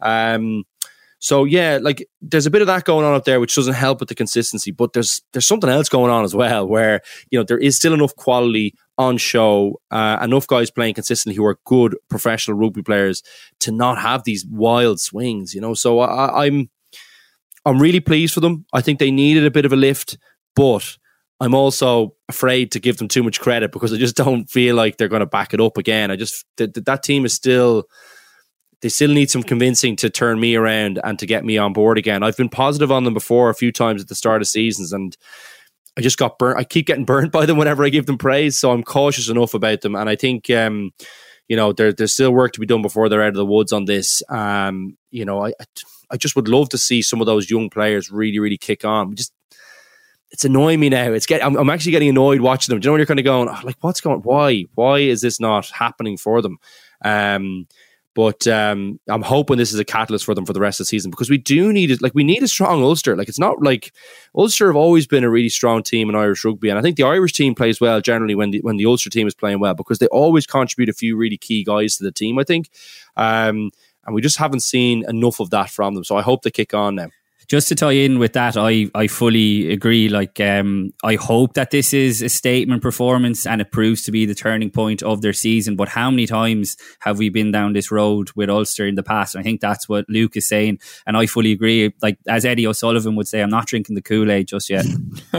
Um. So yeah, like there's a bit of that going on up there, which doesn't help with the consistency. But there's there's something else going on as well, where you know there is still enough quality on show, uh, enough guys playing consistently who are good professional rugby players to not have these wild swings. You know, so I, I'm I'm really pleased for them. I think they needed a bit of a lift, but I'm also afraid to give them too much credit because I just don't feel like they're going to back it up again. I just th- th- that team is still. They still need some convincing to turn me around and to get me on board again. I've been positive on them before a few times at the start of seasons, and I just got burnt. I keep getting burnt by them whenever I give them praise, so I'm cautious enough about them. And I think, um, you know, there, there's still work to be done before they're out of the woods on this. Um, you know, I I just would love to see some of those young players really, really kick on. Just it's annoying me now. It's get. I'm, I'm actually getting annoyed watching them. Do you know when you're kind of going, oh, like, what's going? Why? Why is this not happening for them? Um. But um, I'm hoping this is a catalyst for them for the rest of the season because we do need it. Like we need a strong Ulster. Like it's not like Ulster have always been a really strong team in Irish rugby, and I think the Irish team plays well generally when the when the Ulster team is playing well because they always contribute a few really key guys to the team. I think, um, and we just haven't seen enough of that from them. So I hope they kick on now. Just to tie in with that, I, I fully agree. Like, um, I hope that this is a statement performance and it proves to be the turning point of their season. But how many times have we been down this road with Ulster in the past? And I think that's what Luke is saying. And I fully agree. Like, as Eddie O'Sullivan would say, I'm not drinking the Kool-Aid just yet.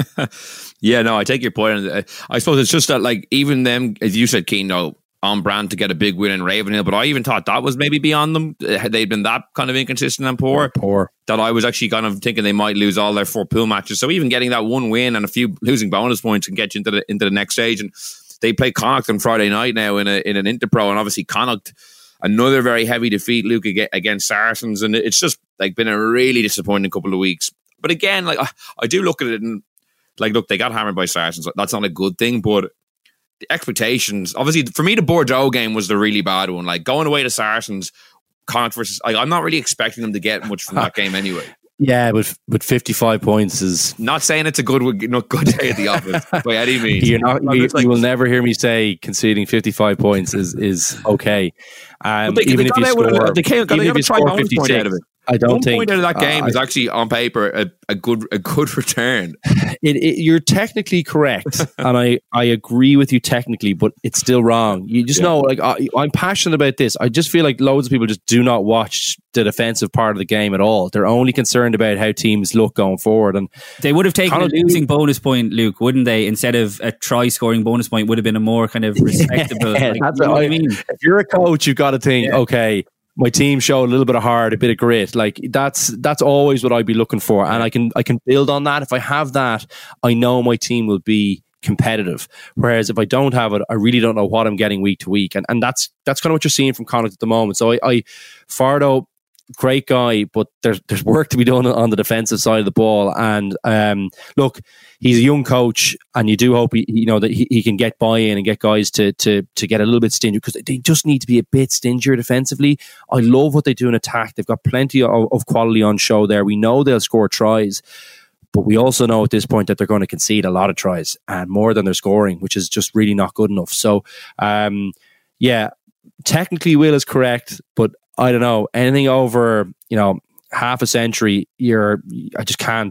Yeah, no, I take your point. I suppose it's just that, like, even them, as you said, Keane, though, on brand to get a big win in Ravenhill, but I even thought that was maybe beyond them. They'd been that kind of inconsistent and poor, poor that I was actually kind of thinking they might lose all their four pool matches. So even getting that one win and a few losing bonus points can get you into the into the next stage. And they play Connacht on Friday night now in a in an Interpro, and obviously Connacht, another very heavy defeat, Luke, against Saracens, and it's just like been a really disappointing couple of weeks. But again, like I, I do look at it and like, look, they got hammered by Saracens. That's not a good thing, but the expectations, obviously, for me, the Bordeaux game was the really bad one. Like going away to Saracens, Connacht versus, like, I'm not really expecting them to get much from that game anyway. Yeah, but with fifty-five points is not saying it's a good, not good day at the office by any means. You're not, you, like, you will never hear me say conceding fifty-five points is is okay. Um, they, even they if you score, score, they can't, even if you score fifty-six out of it. I don't One think point out of that game uh, is actually on paper a, a good a good return. It, it, you're technically correct, and I, I agree with you technically, but it's still wrong. You just yeah. know, like I, I'm passionate about this. I just feel like loads of people just do not watch the defensive part of the game at all. They're only concerned about how teams look going forward, and they would have taken Connacht, a losing bonus point, Luke, wouldn't they? Instead of a try scoring bonus point, would have been a more kind of respectable. Yeah, like, that's you know what I I mean. If you're a coach, you've got to think, yeah. okay, my team showed a little bit of heart, a bit of grit. Like that's that's always what I'd be looking for, and I can I can build on that. If I have that, I know my team will be competitive. Whereas if I don't have it, I really don't know what I'm getting week to week, and and that's that's kind of what you're seeing from Connacht at the moment. So I, I Fardo, great guy, but there's there's work to be done on the defensive side of the ball. And um, look, he's a young coach, and you do hope he, you know, that he, he can get buy-in and get guys to to to get a little bit stingy, because they just need to be a bit stingier defensively. I love what they do in attack. They've got plenty of, of quality on show there. We know they'll score tries, but we also know at this point that they're going to concede a lot of tries and more than they're scoring, which is just really not good enough. So, um, yeah, technically Will is correct, but I don't know, anything over, you know, half a century, you're, I just can't,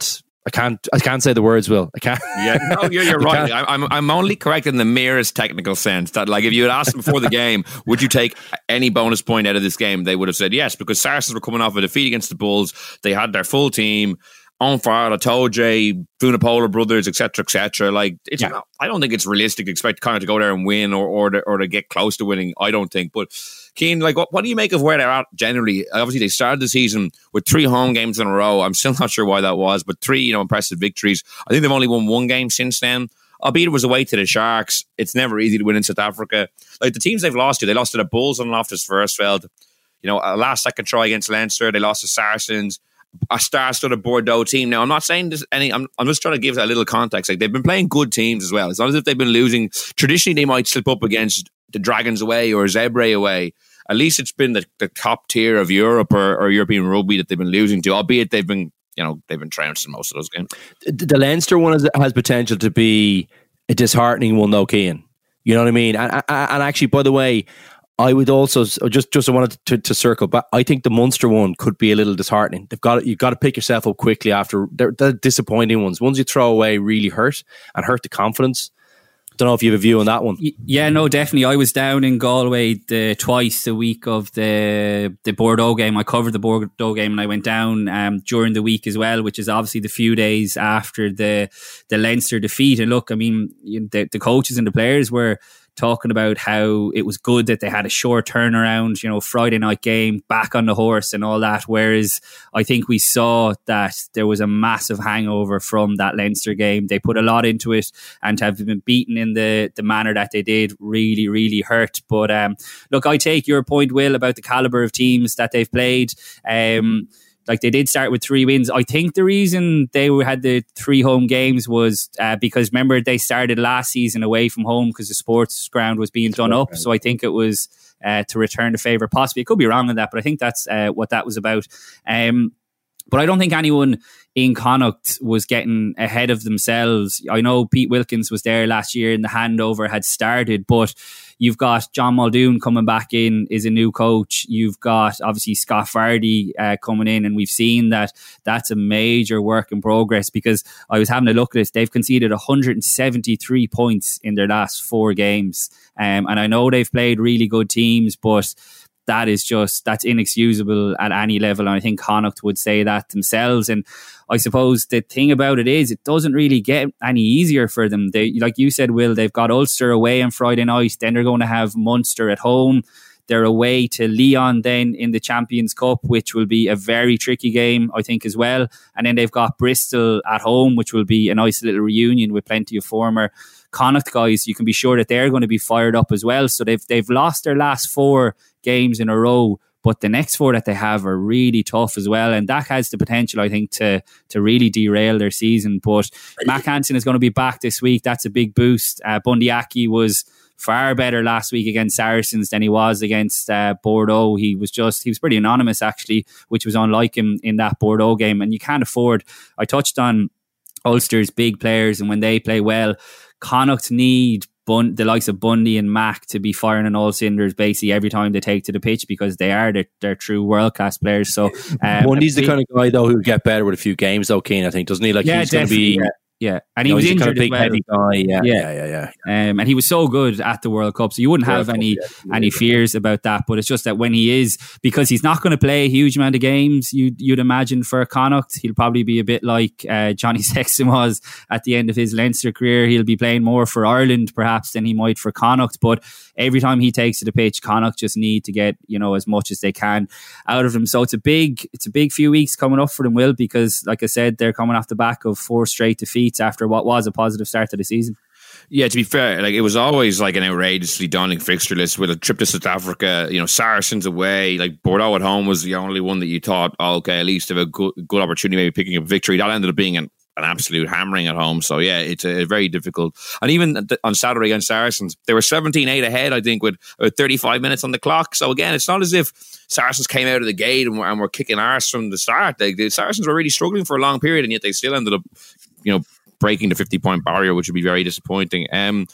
I can't. I can't say the words. Will I can't? Yeah, no, you're, you're right. I'm I'm only correct in the merest technical sense that, like, if you had asked them before the game, would you take any bonus point out of this game, they would have said yes, because Saracens were coming off a defeat against the Bulls. They had their full team on fire. Itoje, Vunipola brothers, et cetera, et cetera. Like, it's yeah. not, I don't think it's realistic to expect Connacht to go there and win or or to, or to get close to winning. I don't think, but. Keane, like, what, what do you make of where they're at generally? Obviously, they started the season with three home games in a row. I'm still not sure why that was, but three, you know, impressive victories. I think they've only won one game since then. Albeit it was away to the Sharks. It's never easy to win in South Africa. Like, the teams they've lost to, they lost to the Bulls on Loftus Versfeld. You know, a last second try against Leinster. They lost to Saracens. A star-studded Bordeaux team. Now, I'm not saying this any. I'm, I'm just trying to give a little context. Like, they've been playing good teams as well. It's not as if they've been losing. Traditionally, they might slip up against the Dragons away or Zebre away. At least it's been the, the top tier of Europe or, or European rugby that they've been losing to, albeit they've been, you know, they've been trounced in most of those games. The, the Leinster one has, has potential to be a disheartening one, though, Cian. You know what I mean? And, and actually, by the way, I would also just just wanted to, to circle back. I think the Munster one could be a little disheartening. They've got you've got to pick yourself up quickly after they're, they're disappointing ones. Ones you throw away really hurt and hurt the confidence. Don't know if you have a view on that one. Yeah, no, definitely. I was down in Galway the, twice the week of the the Bordeaux game. I covered the Bordeaux game and I went down um, during the week as well, which is obviously the few days after the the Leinster defeat. And look, I mean, the, the coaches and the players were talking about how it was good that they had a short turnaround, you know, Friday night game, back on the horse and all that. Whereas I think we saw that there was a massive hangover from that Leinster game. They put a lot into it, and to have been beaten in the, the manner that they did really, really hurt. But um, look, I take your point, Will, about the calibre of teams that they've played. Um, Like, they did start with three wins. I think the reason they had the three home games was uh, because, remember, they started last season away from home because the sports ground was being done up. So I think it was uh, to return the favour. Possibly, it could be wrong on that, but I think that's uh, what that was about. Um, but I don't think anyone in Connacht was getting ahead of themselves. I know Pete Wilkins was there last year and the handover had started, but you've got John Muldoon coming back in, is a new coach. You've got obviously Scott Vardy uh, coming in, and we've seen that that's a major work in progress, because I was having a look at this. They've conceded one hundred seventy-three points in their last four games. Um, and I know they've played really good teams, but that is just, that's inexcusable at any level. And I think Connacht would say that themselves. And I suppose the thing about it is, it doesn't really get any easier for them. They, like you said, Will, they've got Ulster away on Friday night. Then they're going to have Munster at home. They're away to Lyon then in the Champions Cup, which will be a very tricky game, I think, as well. And then they've got Bristol at home, which will be a nice little reunion with plenty of former Connacht guys. You can be sure that they're going to be fired up as well. So they've they've lost their last four games in a row, but the next four that they have are really tough as well, and that has the potential, I think, to to really derail their season. But Mac Hansen is going to be back this week. That's a big boost. uh, Bundy Aki was far better last week against Saracens than he was against uh, Bordeaux. He was just, he was pretty anonymous actually, which was unlike him in that Bordeaux game. And you can't afford, I touched on Ulster's big players, and when they play well, Connacht need Bun- the likes of Bundy and Mac to be firing on all cylinders basically every time they take to the pitch, because they are they're, they're true world class players. So um, Bundy's the kind of guy though who would get better with a few games though, Cian, I think, doesn't he? Like, yeah, he's going to be. Yeah. Yeah, and he no, was he's injured a kind of big, as well. heavy guy. Yeah, yeah, yeah, yeah. yeah. Um, and he was so good at the World Cup, so you wouldn't World have Cup, any yeah, any fears about that. But it's just that when he is, because he's not going to play a huge amount of games, you, you'd imagine for Connacht, he'll probably be a bit like uh, Johnny Sexton was at the end of his Leinster career. He'll be playing more for Ireland perhaps than he might for Connacht. But every time he takes to the pitch, Connacht just need to get, you know, as much as they can out of him. So it's a big, it's a big few weeks coming up for them, Will, because like I said, they're coming off the back of four straight defeats after what was a positive start to the season. Yeah, to be fair, like, it was always like an outrageously daunting fixture list with a trip to South Africa, you know, Saracens away, like Bordeaux at home was the only one that you thought, oh, okay, at least have a good, good opportunity, maybe picking up victory. That ended up being an, an absolute hammering at home. So yeah, it's a, a very difficult. And even on Saturday against Saracens, they were seventeen eight ahead, I think, with uh, thirty-five minutes on the clock. So again, it's not as if Saracens came out of the gate and were, and were kicking arse from the start. Like, the Saracens were really struggling for a long period, and yet they still ended up, you know, breaking the fifty point barrier, which would be very disappointing. Um,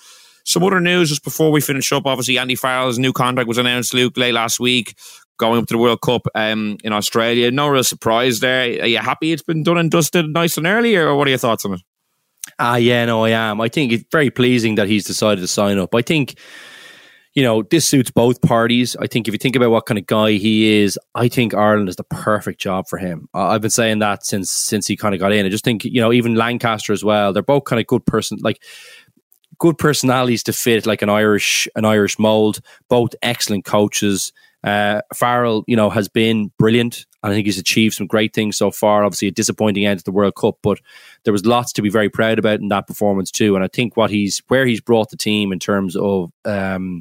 Some other news just before we finish up. Obviously, Andy Farrell's new contract was announced, Luke, late last week, going up to the World Cup um, in Australia. No real surprise there. Are you happy it's been done and dusted nice and early, or what are your thoughts on it? Ah, uh, yeah, no, I am. I think it's very pleasing that he's decided to sign up. I think, you know, this suits both parties. I think if you think about what kind of guy he is, I think Ireland is the perfect job for him. Uh, I've been saying that since since he kind of got in. I just think, you know, even Lancaster as well, they're both kind of good person, like good personalities to fit like an Irish an Irish mold. Both excellent coaches. Uh, Farrell, you know, has been brilliant. I think he's achieved some great things so far. Obviously, a disappointing end to the World Cup, but there was lots to be very proud about in that performance too. And I think what he's where he's brought the team in terms of um,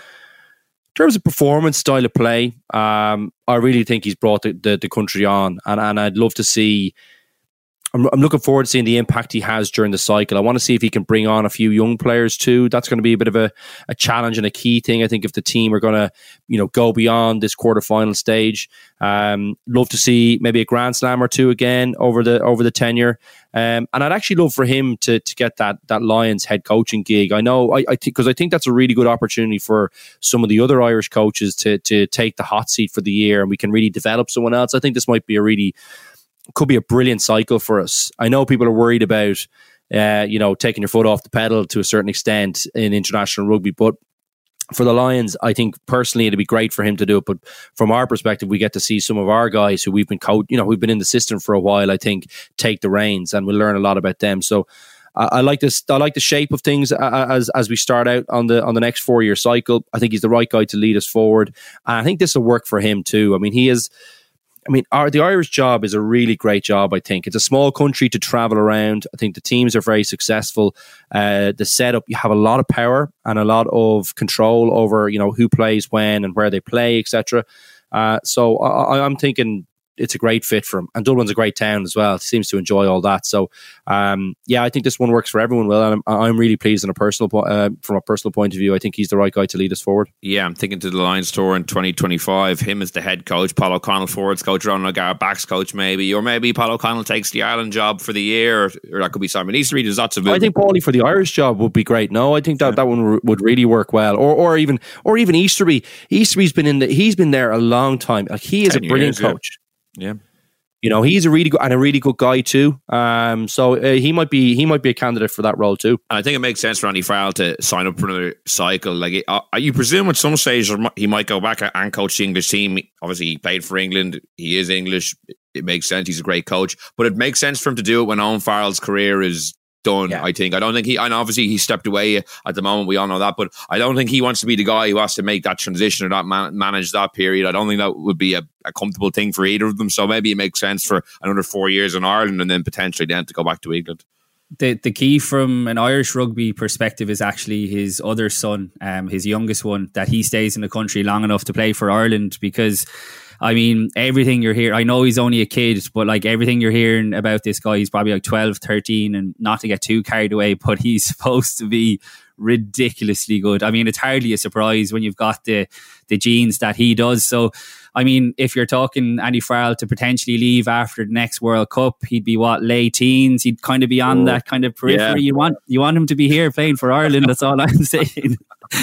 in terms of performance, style of play, um, I really think he's brought the, the, the country on, and and I'd love to see. I'm, I'm looking forward to seeing the impact he has during the cycle. I want to see if he can bring on a few young players too. That's going to be a bit of a, a challenge and a key thing. I think if the team are going to, you know, go beyond this quarterfinal stage, um, love to see maybe a Grand Slam or two again over the over the tenure. Um, and I'd actually love for him to to get that that Lions head coaching gig. I know, I, I think because I think that's a really good opportunity for some of the other Irish coaches to to take the hot seat for the year, and we can really develop someone else. I think this might be a really could be a brilliant cycle for us. I know people are worried about, uh, you know, taking your foot off the pedal to a certain extent in international rugby, but for the Lions, I think personally it'd be great for him to do it. But from our perspective, we get to see some of our guys who we've been, co- you know, we've been in the system for a while. I think take the reins, and we'll learn a lot about them. So I, I like this. I like the shape of things as as we start out on the on the next four year cycle. I think he's the right guy to lead us forward, and I think this will work for him too. I mean, he is. I mean, our, the Irish job is a really great job, I think. It's a small country to travel around. I think the teams are very successful. Uh, the setup, you have a lot of power and a lot of control over, you know, who plays when and where they play, et cetera. Uh, so I, I'm thinking it's a great fit for him. And Dublin's a great town as well. He seems to enjoy all that. So, um, yeah, I think this one works for everyone well. And I'm, I'm really pleased in a personal po- uh, from a personal point of view. I think he's the right guy to lead us forward. Yeah, I'm thinking to the Lions tour in twenty twenty-five. Him as the head coach, Paul O'Connell forwards coach, Ron O'Gara backs coach maybe. Or maybe Paul O'Connell takes the Ireland job for the year. Or, or that could be Simon Easterby. There's lots of... I think Paulie for the Irish job would be great. No, I think that, yeah. that one r- would really work well. Or or even or even Easterby. Easterby's been in the, he's been there a long time. Like, he is a brilliant years, coach. Yeah. yeah. You know, he's a really good and a really good guy too. Um, so uh, he might be he might be a candidate for that role too. And I think it makes sense for Andy Farrell to sign up for another cycle. Like, uh, you presume at some stage he might go back and coach the English team. Obviously, he played for England. He is English. It makes sense. He's a great coach. But it makes sense for him to do it when Owen Farrell's career is done, yeah. I think. I don't think he, and obviously he stepped away at the moment, we all know that, but I don't think he wants to be the guy who has to make that transition or that man, manage that period. I don't think that would be a, a comfortable thing for either of them. So maybe it makes sense for another four years in Ireland and then potentially then to go back to England. The the key from an Irish rugby perspective is actually his other son, um, his youngest one, that he stays in the country long enough to play for Ireland, because I mean, everything you're hearing, I know he's only a kid, but like everything you're hearing about this guy, he's probably like twelve, thirteen, and not to get too carried away, but he's supposed to be ridiculously good. I mean, it's hardly a surprise when you've got the the genes that he does. So, I mean, if you're talking Andy Farrell to potentially leave after the next World Cup, he'd be what, late teens? He'd kind of be on oh, that kind of periphery. Yeah. You want you want him to be here playing for Ireland. That's all I'm saying.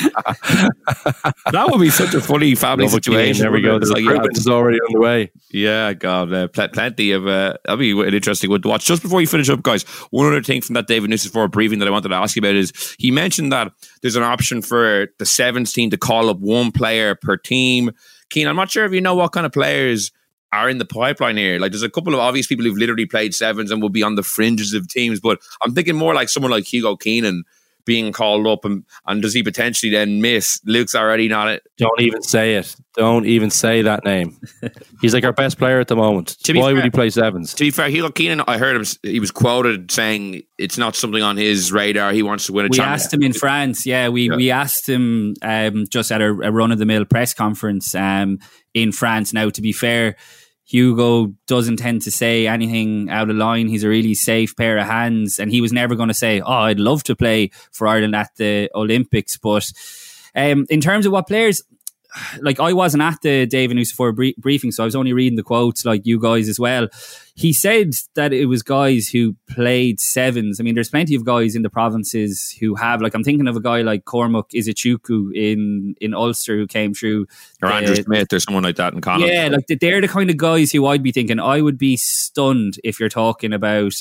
That would be such a funny family Love situation. There we go. The like, recruitment is already on the way. Yeah, God, uh, pl- plenty of uh, that'd be an interesting one to watch. Just before you finish up, guys, one other thing from that David Nucifora briefing that I wanted to ask you about is he mentioned that there's an option for the sevens team to call up one player per team. Cian, I'm not sure if you know what kind of players are in the pipeline here. Like, there's a couple of obvious people who've literally played sevens and will be on the fringes of teams, but I'm thinking more like someone like Hugo Keenan being called up, and, and does he potentially then miss? Luke's already not it. Don't even say it. Don't even say that name. He's like our best player at the moment. Why fair, would he play sevens? To be fair, Hugo Keenan, I heard him, he was quoted saying it's not something on his radar. He wants to win a we championship. We asked him in France, yeah, we, yeah. we asked him um, just at a, a run-of-the-mill press conference um, in France. Now, to be fair, Hugo doesn't tend to say anything out of line. He's a really safe pair of hands, and he was never going to say, oh, I'd love to play for Ireland at the Olympics. But um, in terms of what players, like I wasn't at the David Nucifora br- briefing, so I was only reading the quotes like you guys as well. He said that it was guys who played sevens. I mean, there's plenty of guys in the provinces who have, like, I'm thinking of a guy like Cormac Izuchuku in, in Ulster who came through. Or uh, Andrew Smith or someone like that in Connacht. Yeah, like they're the kind of guys who I'd be thinking, I would be stunned if you're talking about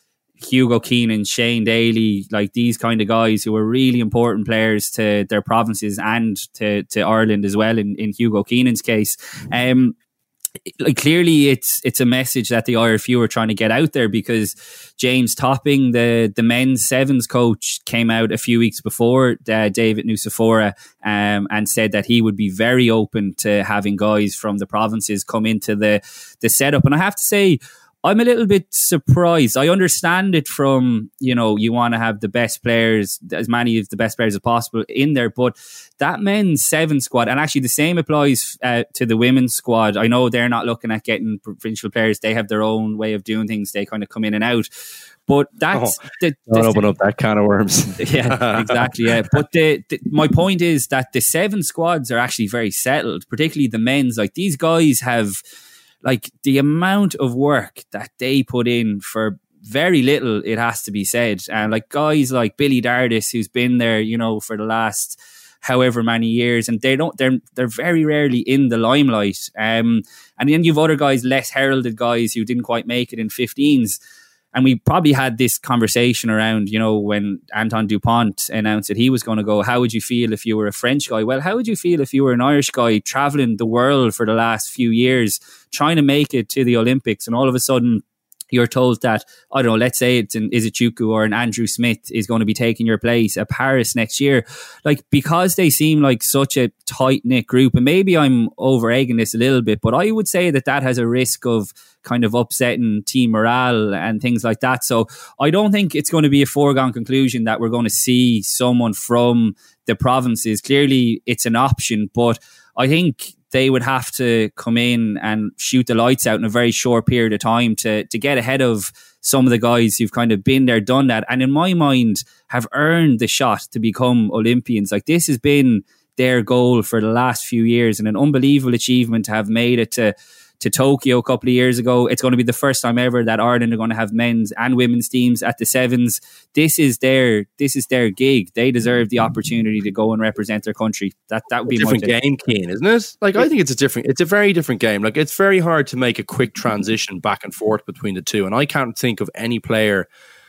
Hugo Keenan, Shane Daly, like these kind of guys who are really important players to their provinces and to, to Ireland as well in, in Hugo Keenan's case. Um, like clearly it's it's a message that the I R F U are trying to get out there, because James Topping, the, the men's sevens coach, came out a few weeks before uh, David Nucifora um, and said that he would be very open to having guys from the provinces come into the, the setup. And I have to say, I'm a little bit surprised. I understand it from, you know, you want to have the best players, as many of the best players as possible in there, but that men's seven squad, and actually the same applies uh, to the women's squad. I know they're not looking at getting provincial players. They have their own way of doing things. They kind of come in and out. But that's... Oh, the, don't the, open up that can of worms. Yeah, exactly. Yeah. But the, the, my point is that the seven squads are actually very settled, particularly the men's. Like, these guys have... Like, the amount of work that they put in for very little, it has to be said. And like guys like Billy Dardis, who's been there, you know, for the last however many years, and they don't, they're they're very rarely in the limelight. Um, and then you've other guys, less heralded guys who didn't quite make it in fifteens. And we probably had this conversation around, you know, when Anton Dupont announced that he was going to go, how would you feel if you were a French guy? Well, how would you feel if you were an Irish guy traveling the world for the last few years, trying to make it to the Olympics, and all of a sudden you're told that, I don't know, let's say it's an Izuchuku or an Andrew Smith is going to be taking your place at Paris next year. Like, because they seem like such a tight-knit group, and maybe I'm over-egging this a little bit, but I would say that that has a risk of kind of upsetting team morale and things like that. So I don't think it's going to be a foregone conclusion that we're going to see someone from the provinces. Clearly it's an option, but I think they would have to come in and shoot the lights out in a very short period of time to, to get ahead of some of the guys who've kind of been there, done that, and in my mind have earned the shot to become Olympians. Like, this has been their goal for the last few years, and an unbelievable achievement to have made it to to Tokyo a couple of years ago. It's going to be the first time ever that Ireland are going to have men's and women's teams at the sevens. This is their this is their gig. They deserve the opportunity to go and represent their country. That that would be a different my game, Keane, isn't it? Like, I think it's a different, it's a very different game. Like, it's very hard to make a quick transition back and forth between the two. And I can't think of any player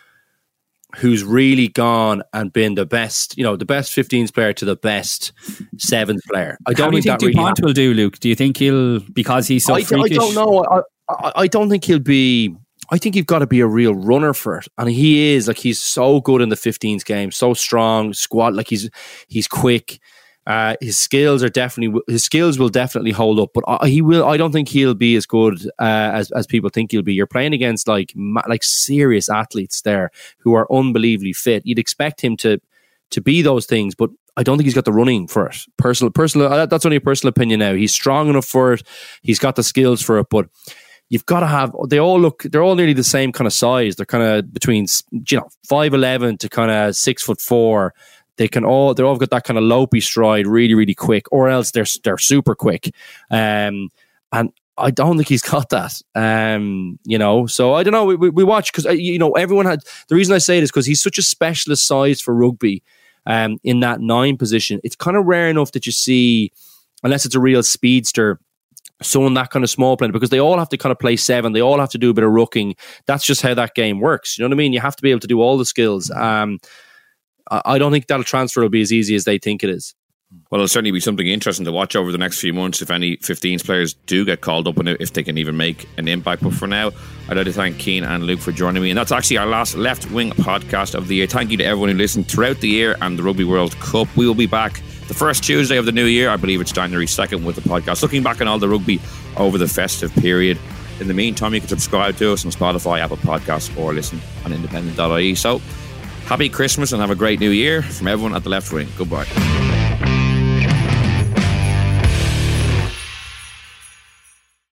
who's really gone and been the best, you know, the best fifteens player to the best sevens player. I don't How do you think, think that Dupont really will do, Luke? Do you think he'll, because he's so I, freakish? I don't know. I, I, I don't think he'll be, I think you've got to be a real runner for it. And he is, like, he's so good in the fifteens game, so strong, squat, like he's he's quick. Uh, his skills are definitely, his skills will definitely hold up, but I, he will, I don't think he'll be as good uh, as, as people think he'll be. You're playing against like, like serious athletes there who are unbelievably fit. You'd expect him to, to be those things, but I don't think he's got the running for it. Personal, personal, that's only a personal opinion now. He's strong enough for it. He's got the skills for it, but you've got to have, they all look, they're all nearly the same kind of size. They're kind of between, you know, five eleven to kind of six foot four. They can all, they're all got that kind of lopey stride, really, really quick, or else they're they're super quick. Um, and I don't think he's got that. Um, you know, so I don't know. We, we, we watch because, you know, everyone had, the reason I say it is because he's such a specialist size for rugby um, in that nine position. It's kind of rare enough that you see, unless it's a real speedster, someone that kind of small player, because they all have to kind of play seven. They all have to do a bit of rucking. That's just how that game works. You know what I mean? You have to be able to do all the skills. Um, I don't think that'll transfer will be as easy as they think it is. Well, it'll certainly be something interesting to watch over the next few months if any fifteens players do get called up and if they can even make an impact. But for now, I'd like to thank Keane and Luke for joining me. And that's actually our last Left Wing podcast of the year. Thank you to everyone who listened throughout the year and the Rugby World Cup. We will be back the first Tuesday of the new year. I believe it's January second with the podcast, looking back on all the rugby over the festive period. In the meantime, you can subscribe to us on Spotify, Apple Podcasts, or listen on independent dot I E. So, happy Christmas and have a great new year from everyone at the Left Wing. Goodbye.